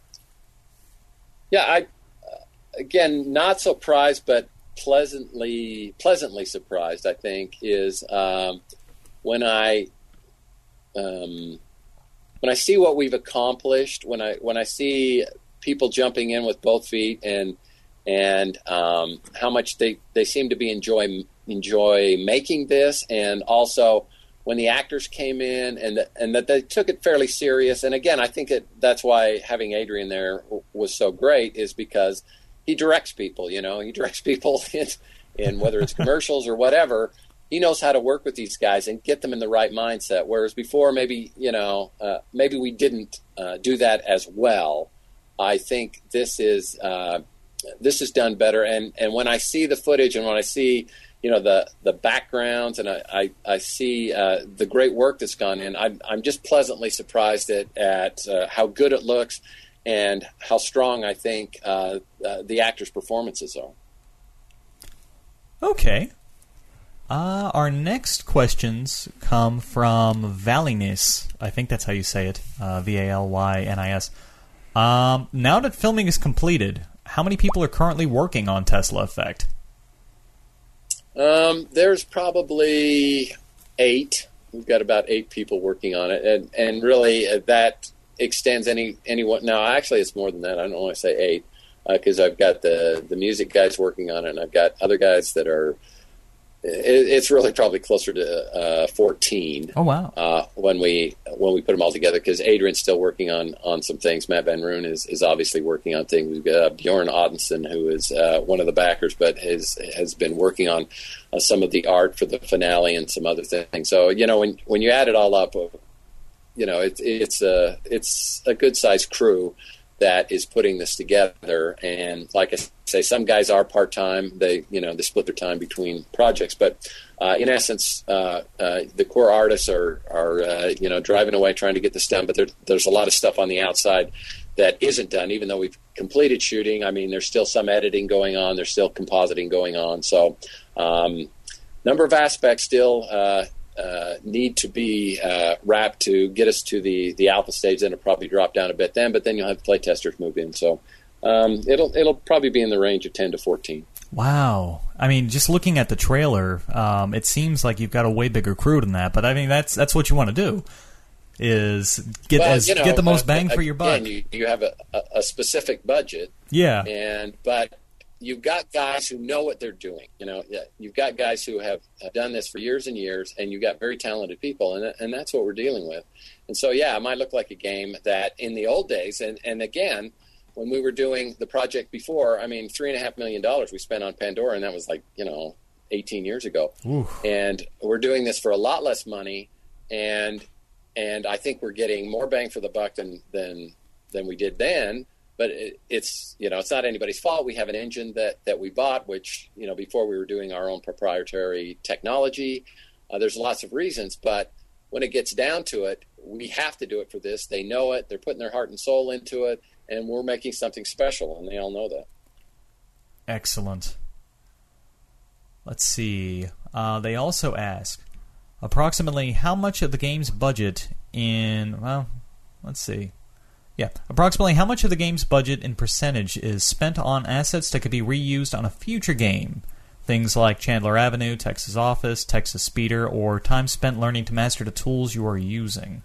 Yeah, I again not surprised, but pleasantly pleasantly surprised. I think is um, when I um, when I see what we've accomplished. When I when I see people jumping in with both feet and. and um, how much they, they seem to be enjoy enjoy making this, and also when the actors came in and that, and that they took it fairly serious. And again, I think that that's why having Adrian there w- was so great, is because he directs people. You know, he directs people in, in whether it's commercials or whatever. He knows how to work with these guys and get them in the right mindset. Whereas before, maybe you know, uh, maybe we didn't uh, do that as well. I think this is. Uh, This is done better, and, and when I see the footage and when I see, you know, the, the backgrounds and I, I, I see uh, the great work that's gone in, I'm, I'm just pleasantly surprised at, at uh, how good it looks and how strong I think uh, uh, the actors' performances are.
Okay. Uh, our next questions come from Valynis. I think that's how you say it, uh, V A L Y N I S. Um, now that filming is completed, how many people are currently working on Tesla Effect?
Um, there's probably eight. We've got about eight people working on it, and and really uh, that extends any anyone. Now, actually, it's more than that. I don't want to say eight because uh, I've got the the music guys working on it, and I've got other guys that are. It, it's really probably closer to uh, fourteen.
Oh wow!
Uh, when we when we put them all together, because Adrian's still working on, on some things. Matt Van Roon is, is obviously working on things. We've got Bjorn Ottensen, who is uh, one of the backers, but has has been working on uh, some of the art for the finale and some other things. So you know, when when you add it all up, uh, you know, it's it's a it's a good sized crew that is putting this together. And like I say, some guys are part-time. They, you know, they split their time between projects. But uh, in essence, uh, uh, the core artists are, are uh, you know, driving away trying to get this done. But there, there's a lot of stuff on the outside that isn't done, even though we've completed shooting. I mean, there's still some editing going on. There's still compositing going on. So um, number of aspects still uh, uh, need to be uh, wrapped to get us to the, the alpha stage. Then it'll probably drop down a bit then, but then you'll have play testers move in. So um, it'll it'll probably be in the range of ten to fourteen.
Wow. I mean, just looking at the trailer, um, it seems like you've got a way bigger crew than that, but I mean, that's that's what you want to do. Is get
well,
as
you know,
get the most
uh,
bang for your buck.
Again, you, you have a, a, a specific budget,
yeah,
and but you've got guys who know what they're doing. You know, yeah, you've got guys who have, have done this for years and years, and you've got very talented people, and and that's what we're dealing with. And so, yeah, it might look like a game that in the old days, and and again, when we were doing the project before, I mean, three and a half million dollars we spent on Pandora, and that was like you know eighteen years ago.
Oof.
And we're doing this for a lot less money, and. And I think we're getting more bang for the buck than than, than we did then. But it, it's you know it's not anybody's fault. We have an engine that, that we bought, which you know before we were doing our own proprietary technology. Uh, there's lots of reasons, but when it gets down to it, we have to do it for this. They know it. They're putting their heart and soul into it, and we're making something special, and they all know that.
Excellent. Let's see. Uh, they also ask. Approximately how much of the game's budget in, well, let's see. Yeah, approximately how much of the game's budget in percentage is spent on assets that could be reused on a future game? Things like Chandler Avenue, Texas Office, Texas Speeder, or time spent learning to master the tools you are using?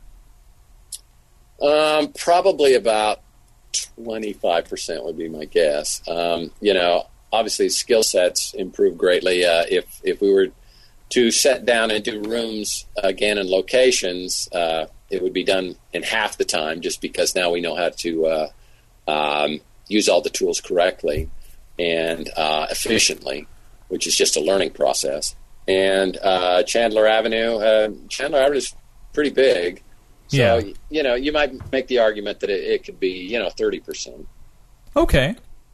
Um, probably about twenty-five percent would be my guess. Um, you know, obviously skill sets improve greatly. Uh, if, if we were to set down and do rooms again in locations, uh, it would be done in half the time just because now we know how to uh, um, use all the tools correctly and uh, efficiently, which is just a learning process. And uh, Chandler Avenue, uh, Chandler Avenue is pretty big. So,
yeah.
you know, you might make the argument that it, it could be, you know, thirty percent.
Okay.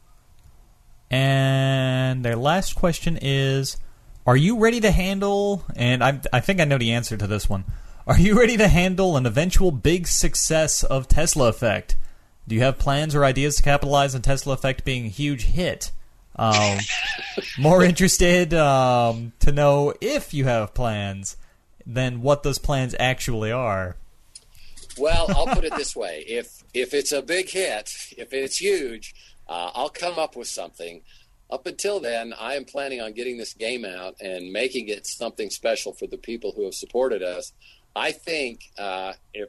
And their last question is, are you ready to handle, and I, I think I know the answer to this one, are you ready to handle an eventual big success of Tesla Effect? Do you have plans or ideas to capitalize on Tesla Effect being a huge hit? Um, more interested um, to know if you have plans than what those plans actually are.
Well, I'll put it this way. If, if it's a big hit, if it's huge, uh, I'll come up with something. Up until then, I am planning on getting this game out and making it something special for the people who have supported us. I think uh, if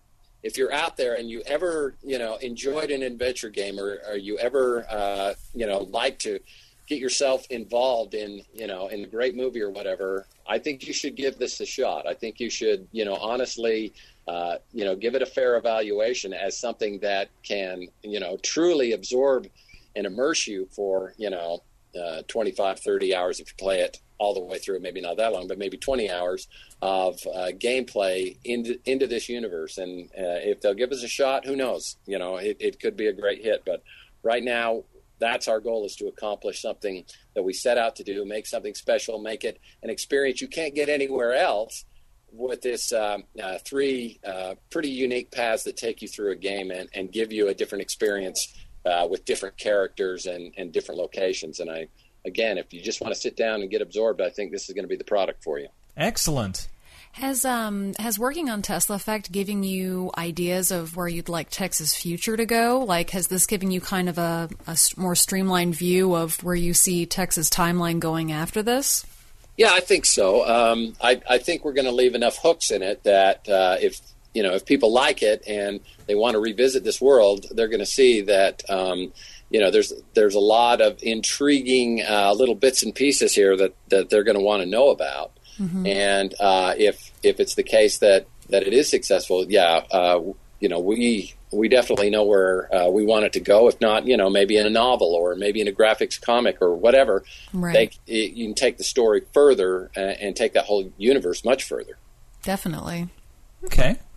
if you're out there and you ever you know enjoyed an adventure game, or, or you ever uh, you know like to get yourself involved in you know in a great movie or whatever, I think you should give this a shot. I think you should you know honestly uh, you know give it a fair evaluation as something that can you know truly absorb and immerse you for, you know, uh, twenty-five, thirty hours if you play it all the way through, maybe not that long, but maybe twenty hours of uh, gameplay into, into this universe. And uh, if they'll give us a shot, who knows? You know, it, it could be a great hit. But right now, that's our goal, is to accomplish something that we set out to do, make something special, make it an experience you can't get anywhere else, with this um, uh, three uh, pretty unique paths that take you through a game and, and give you a different experience Uh, with different characters and, and different locations. And I, again, if you just want to sit down and get absorbed, I think this is going to be the product for you.
Excellent.
Has um has working on Tesla Effect given you ideas of where you'd like Tex's future to go? Like, has this given you kind of a, a more streamlined view of where you see Tex's timeline going after this?
Yeah, I think so. Um, I, I think we're going to leave enough hooks in it that uh, if you know, if people like it and they want to revisit this world, they're going to see that, um, you know, there's there's a lot of intriguing uh, little bits and pieces here that, that they're going to want to know about. Mm-hmm. And uh, if if it's the case that, that it is successful, yeah, uh, you know, we we definitely know where uh, we want it to go. If not, you know, maybe in a novel or maybe in a graphics comic or whatever,
right.
they, you can take the story further and, and take that whole universe much further.
Definitely.
Okay.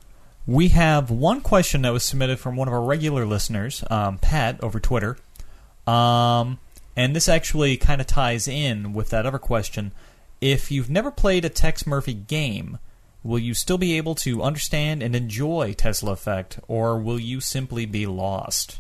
We have one question that was submitted from one of our regular listeners, um, Pat, over Twitter. Um, and this actually kind of ties in with that other question. If you've never played a Tex Murphy game, will you still be able to understand and enjoy Tesla Effect, or will you simply be lost?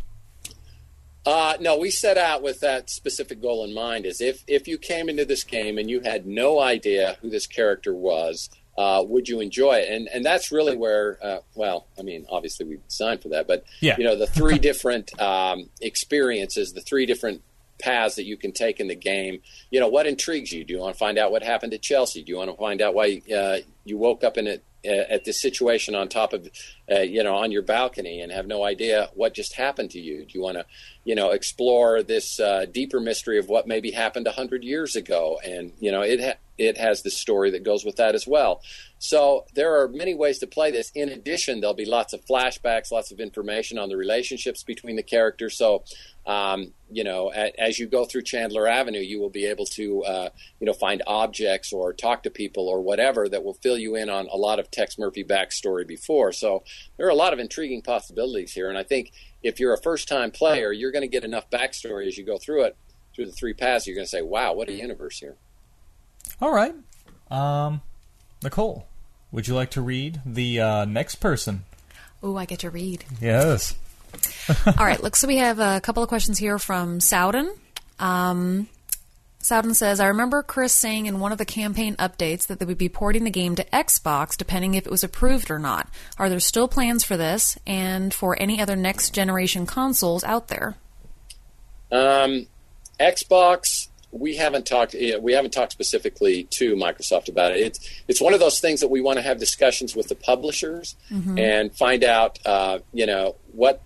Uh, no, we set out with that specific goal in mind. Is if, if you came into this game and you had no idea who this character was, Uh, would you enjoy it? And and that's really where, uh, well, I mean, obviously we designed for that, but,
yeah.
you know, the three different um, experiences, the three different paths that you can take in the game, you know, what intrigues you? Do you want to find out what happened to Chelsea? Do you want to find out why uh, you woke up in it uh, at this situation on top of, uh, you know, on your balcony and have no idea what just happened to you? Do you want to, you know, explore this uh, deeper mystery of what maybe happened a hundred years ago? And, you know, it ha- it has this story that goes with that as well. So there are many ways to play this. In addition, there'll be lots of flashbacks, lots of information on the relationships between the characters. So, um, you know, a, as you go through Chandler Avenue, you will be able to, uh, you know, find objects or talk to people or whatever that will fill you in on a lot of Tex Murphy backstory before. So there are a lot of intriguing possibilities here. And I think if you're a first-time player, you're going to get enough backstory as you go through it, through the three paths. You're going to say, wow, what a universe here.
All right. Um, Nicole, would you like to read the uh, next person?
Oh, I get to read.
Yes.
All right, look, so we have a couple of questions here from Souden. Um, Souden says, I remember Chris saying in one of the campaign updates that they would be porting the game to Xbox depending if it was approved or not. Are there still plans for this and for any other next-generation consoles out there?
Um, Xbox... We haven't talked. We haven't talked specifically to Microsoft about it. It's it's one of those things that we want to have discussions with the publishers mm-hmm. and find out, uh, you know, what,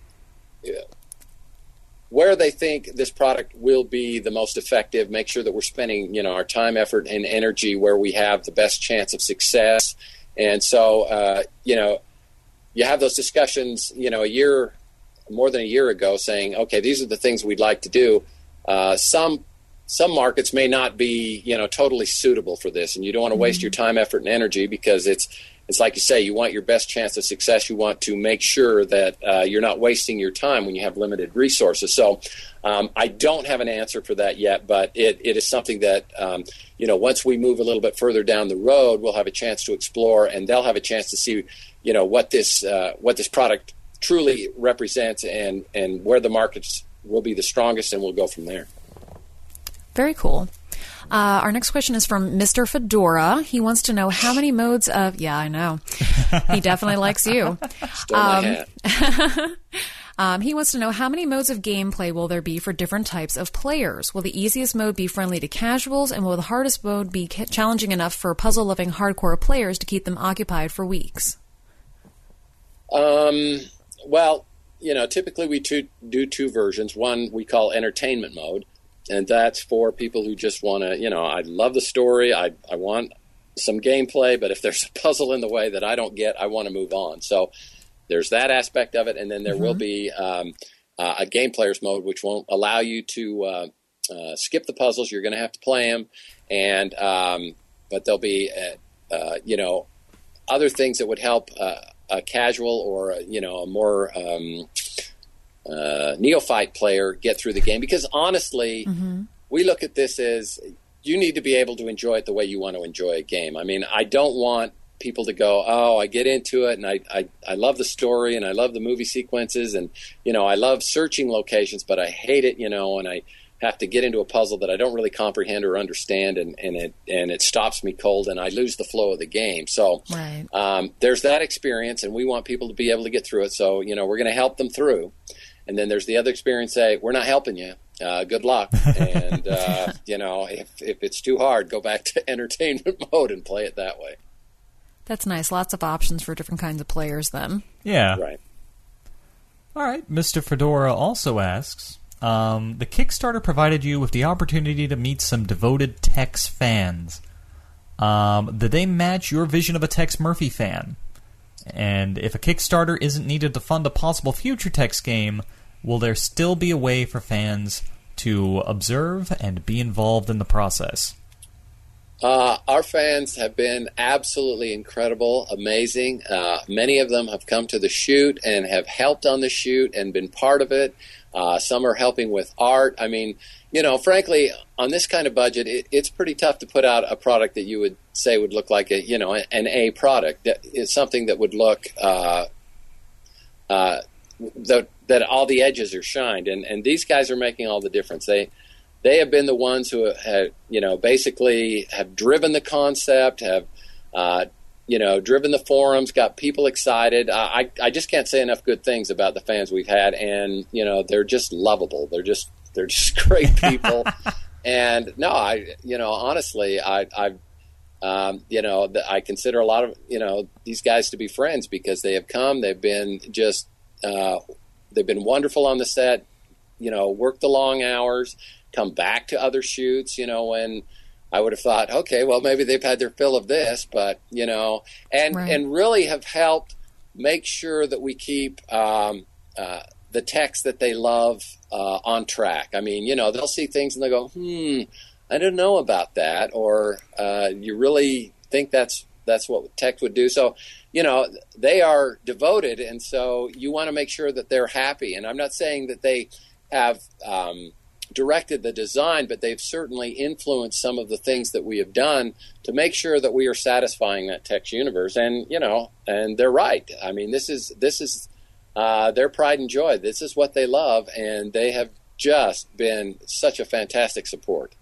where they think this product will be the most effective. Make sure that we're spending, you know, our time, effort, and energy where we have the best chance of success. And so, uh, you know, you have those discussions, you know, a year, more than a year ago, saying, okay, these are the things we'd like to do. Uh, some. Some markets may not be, you know, totally suitable for this, and you don't want to waste mm-hmm. your time, effort, and energy because it's, it's like you say, you want your best chance of success. You want to make sure that uh, you're not wasting your time when you have limited resources. So um, I don't have an answer for that yet, but it, it is something that, um, you know, once we move a little bit further down the road, we'll have a chance to explore, and they'll have a chance to see, you know, what this uh, what this product truly represents and, and where the markets will be the strongest, and we'll go from there.
Very cool. Uh, our next question is from Mister Fedora. He wants to know how many modes of... Yeah, I know. He definitely likes you.
Stole my hat.
um, he wants to know how many modes of gameplay will there be for different types of players? Will the easiest mode be friendly to casuals, and will the hardest mode be challenging enough for puzzle-loving hardcore players to keep them occupied for weeks?
Um. Well, you know, typically we two, do two versions. One we call entertainment mode. And that's for people who just want to, you know, I love the story. I, I want some gameplay, but if there's a puzzle in the way that I don't get, I want to move on. So there's that aspect of it. And then there mm-hmm. will be um, uh, a game player's mode, which won't allow you to uh, uh, skip the puzzles. You're going to have to play them. And, um, but there'll be, uh, uh, you know, other things that would help uh, a casual or, a, you know, a more, um, Uh, neophyte player get through the game, because honestly mm-hmm. we look at this as you need to be able to enjoy it the way you want to enjoy a game. I mean, I don't want people to go, oh, I get into it and I, I, I love the story and I love the movie sequences and, you know, I love searching locations, but I hate it, you know, and I have to get into a puzzle that I don't really comprehend or understand, and, and it and it stops me cold and I lose the flow of the game. So
right.
um, there's that experience, and we want people to be able to get through it. So, you know, we're going to help them through. And then there's the other experience, say, we're not helping you. Uh, good luck. And, uh, you know, if, if it's too hard, go back to entertainment mode and play it that way.
That's nice. Lots of options for different kinds of players then.
Yeah.
Right.
All right. Mister Fedora also asks, um, the Kickstarter provided you with the opportunity to meet some devoted Tex fans. Um, did they match your vision of a Tex Murphy fan? And if a Kickstarter isn't needed to fund a possible future Tex game, will there still be a way for fans to observe and be involved in the process?
Uh, our fans have been absolutely incredible, amazing. Uh, many of them have come to the shoot and have helped on the shoot and been part of it. Uh, some are helping with art. I mean, you know, frankly, on this kind of budget, it, it's pretty tough to put out a product that you would say would look like a, you know, an A product. That is something that would look uh, uh, that that all the edges are shined, and and these guys are making all the difference. They. They have been the ones who have, you know, basically have driven the concept, have, uh, you know, driven the forums, got people excited. I, I just can't say enough good things about the fans we've had, and you know, they're just lovable. They're just they're just great people. And no, I, you know, honestly, I, I, um, you know, I consider a lot of you know these guys to be friends because they have come. They've been just uh, they've been wonderful on the set. You know, worked the long hours. Come back to other shoots, you know, when I would have thought, okay, well, maybe they've had their fill of this, but, you know, and, right. and really have helped make sure that we keep um, uh, the text that they love uh, on track. I mean, you know, they'll see things and they'll go, hmm, I didn't know about that, or uh, you really think that's that's what text would do. So, you know, they are devoted, and so you want to make sure that they're happy. And I'm not saying that they have um, – directed the design, but they've certainly influenced some of the things that we have done to make sure that we are satisfying that text universe. And you know, and they're right. I mean, this is this is uh, their pride and joy. This is what they love, and they have just been such a fantastic support.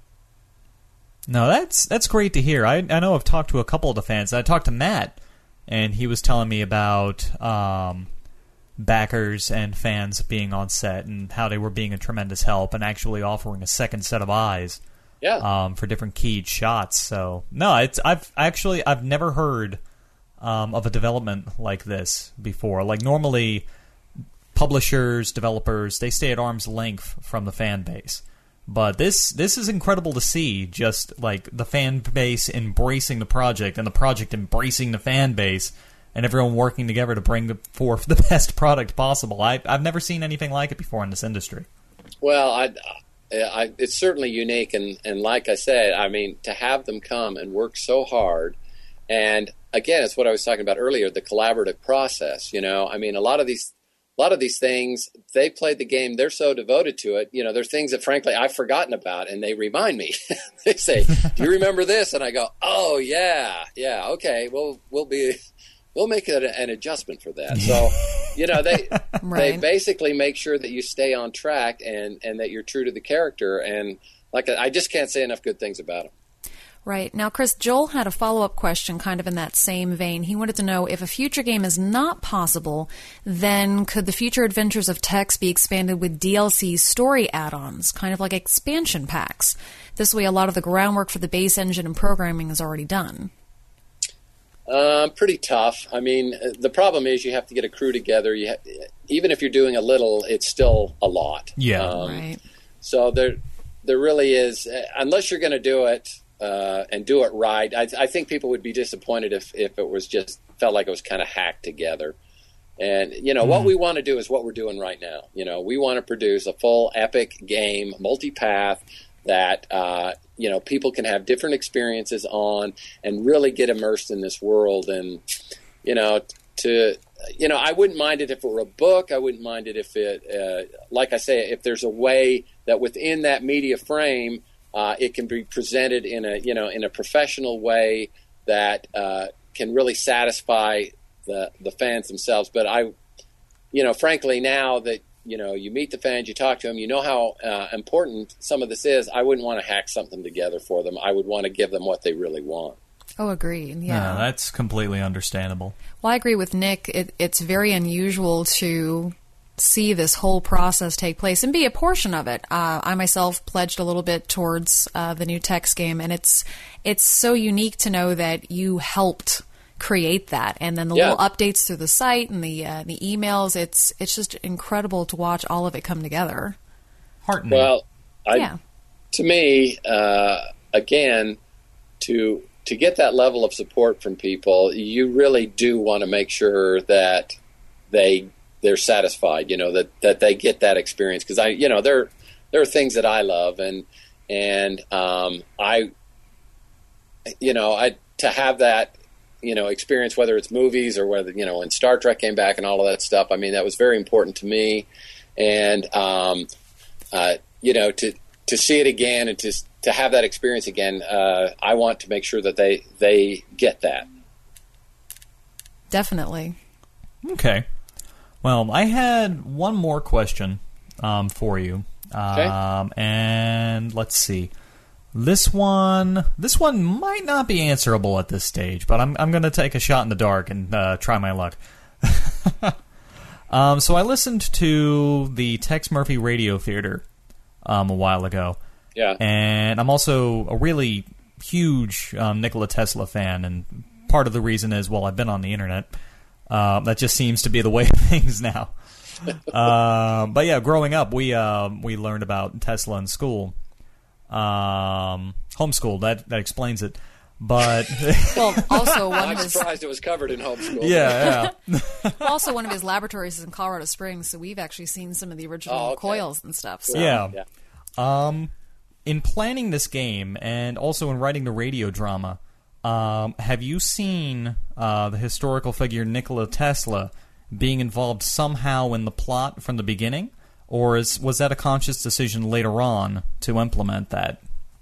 No, that's that's great to hear. I I know I've talked to a couple of the fans. I talked to Matt, and he was telling me about Um, backers and fans being on set and how they were being a tremendous help and actually offering a second set of eyes
yeah.
um, for different keyed shots. So, no, it's I've actually I've never heard um, of a development like this before. Like, normally, publishers, developers, they stay at arm's length from the fan base. But this this is incredible to see, just like the fan base embracing the project and the project embracing the fan base, and everyone working together to bring forth the best product possible. I, I've never seen anything like it before in this industry.
Well, I, I, it's certainly unique, and, and like I said, I mean, to have them come and work so hard, and again, it's what I was talking about earlier, the collaborative process. You know, I mean, a lot of these, a lot of these things, they played the game. They're so devoted to it. You know, there's things that, frankly, I've forgotten about, and they remind me. They say, "Do you remember this?" And I go, "Oh yeah, yeah, okay. Well, we'll be." We'll make it an adjustment for that. So, you know, they right. they basically make sure that you stay on track and, and that you're true to the character. And like I just can't say enough good things about them.
Right. Now, Chris, Joel had a follow-up question kind of in that same vein. He wanted to know, if a future game is not possible, then could the future adventures of Tex be expanded with D L C story add-ons, kind of like expansion packs? This way, a lot of the groundwork for the base engine and programming is already done.
Uh, pretty tough. I mean, the problem is you have to get a crew together. You ha- even if you're doing a little, it's still a lot.
Yeah.
Um,
right.
So there, there really is. Unless you're going to do it uh, and do it right, I, I think people would be disappointed if, if it was just felt like it was kind of hacked together. And you know mm. what we want to do is what we're doing right now. You know, we want to produce a full epic game, multi-path, that uh, you know people can have different experiences on and really get immersed in this world. And you know, to you know, I wouldn't mind it if it were a book. I wouldn't mind it if it, uh, like I say, if there's a way that within that media frame, uh, it can be presented in a you know in a professional way that uh, can really satisfy the the fans themselves. But I, you know, frankly, now that you know, you meet the fans, you talk to them, you know how uh, important some of this is. I wouldn't want to hack something together for them. I would want to give them what they really want.
Oh, agreed. Yeah,
no, that's completely understandable.
Well, I agree with Nick. It, it's very unusual to see this whole process take place and be a portion of it. Uh, I myself pledged a little bit towards uh, the new Tex game, and it's it's so unique to know that you helped create that, and then the
yeah.
little updates through the site and the uh, the emails. It's it's just incredible to watch all of it come together.
Heartening.
Well, I,
yeah.
to me, uh, again, to to get that level of support from people, you really do want to make sure that they they're satisfied. You know that, that they get that experience, because I you know there there are things that I love, and and um, I. you know, I to have that, you know, experience, whether it's movies or whether, you know, when Star Trek came back and all of that stuff. I mean, that was very important to me. And, um, uh, you know, to, to see it again and to, to have that experience again, uh, I want to make sure that they, they get that.
Definitely.
Okay. Well, I had one more question um, for you.
Okay.
Um, and let's see. This one, this one might not be answerable at this stage, but I'm I'm going to take a shot in the dark and uh, try my luck. um, so I listened to the Tex Murphy Radio Theater um, a while ago.
Yeah.
And I'm also a really huge um, Nikola Tesla fan, and part of the reason is, well, I've been on the internet. Uh, that just seems to be the way of things now. uh, but yeah, growing up, we uh, we learned about Tesla in school. Um, homeschool, that that explains it. But
Well, also one
I'm
of his
surprised it was covered in homeschool.
yeah, yeah.
also one of his laboratories is in Colorado Springs, so we've actually seen some of the original
Oh, okay.
coils and stuff. So.
Yeah.
Yeah.
Um, in planning this game and also in writing the radio drama, um, have you seen uh, the historical figure Nikola Tesla being involved somehow in the plot from the beginning? Or is, was that a conscious decision later on to implement that?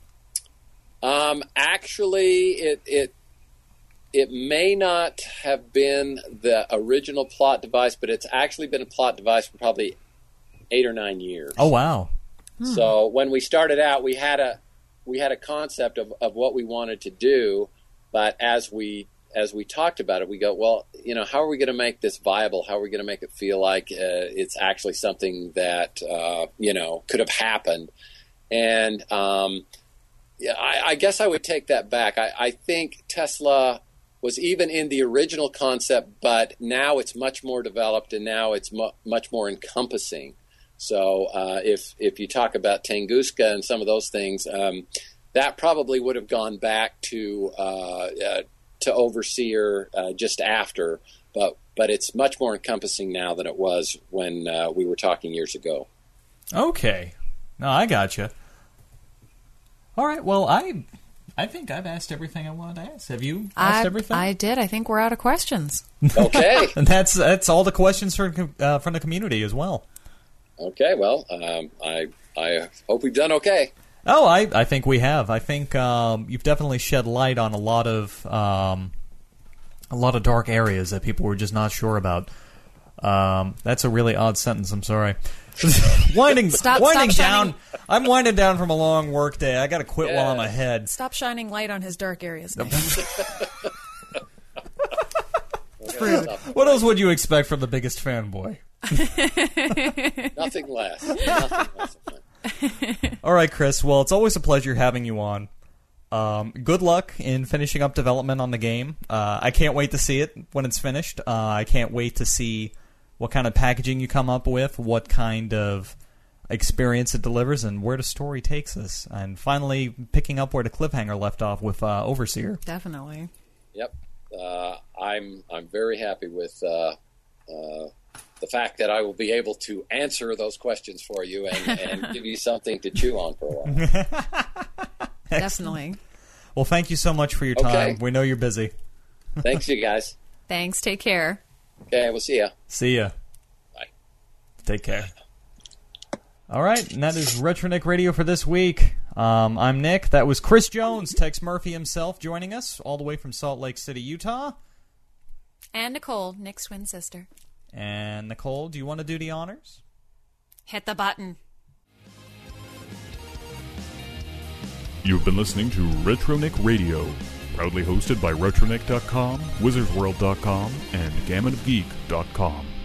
Um, actually, it it it may not have been the original plot device, but it's actually been a plot device for probably eight or nine years.
Oh wow!
So when we started out, we had a we had a concept of, of what we wanted to do, but as we as we talked about it, we go, well, you know, how are we going to make this viable? How are we going to make it feel like uh, it's actually something that uh, you know could have happened? And um, yeah, I, I guess I would take that back. I, I think Tesla was even in the original concept, but now it's much more developed, and now it's mu- much more encompassing. So uh, if if you talk about Tunguska and some of those things, um, that probably would have gone back to uh, uh, to Overseer uh, just after, but but it's much more encompassing now than it was when uh, we were talking years ago.
Okay, no, I gotcha. All right, well, I I think I've asked everything I wanted to ask. Have you asked
I,
everything?
I did. I think we're out of questions.
Okay.
And that's that's all the questions from uh, from the community as well.
Okay. Well, um, I I hope we've done okay.
Oh, I, I think we have. I think um, you've definitely shed light on a lot of um, a lot of dark areas that people were just not sure about. Um, that's a really odd sentence. I'm sorry. winding
Stop-
winding
stop
down.
shining.
I'm winding down from a long work day. I got to quit while I'm
Yeah.
ahead.
Stop shining light on his dark areas. Nick.
Okay,
What else would you expect from the biggest fanboy?
Nothing less. Nothing less.
All right, Chris. Well, it's always a pleasure having you on. Um, good luck in finishing up development on the game. Uh, I can't wait to see it when it's finished. Uh, I can't wait to see what kind of packaging you come up with, what kind of experience it delivers, and where the story takes us. And finally, picking up where the cliffhanger left off with uh, Overseer.
Definitely.
Yep. Uh, I'm I'm very happy with uh, uh, the fact that I will be able to answer those questions for you and, and give you something to chew on for a while.
Definitely.
Well, thank you so much for your time.
Okay.
We know you're busy.
Thanks, you guys.
Thanks. Take care.
Okay, we'll see ya.
See ya.
Bye.
Take care. All right, and that is RetroNick Radio for this week. Um, I'm Nick. That was Chris Jones, Tex Murphy himself, joining us all the way from Salt Lake City, Utah.
And Nicole, Nick's twin sister.
And Nicole, do you want to do the honors?
Hit the button.
You've been listening to RetroNick Radio, proudly hosted by RetroNick dot com, Wizards World dot com, and Gamut of Geek dot com.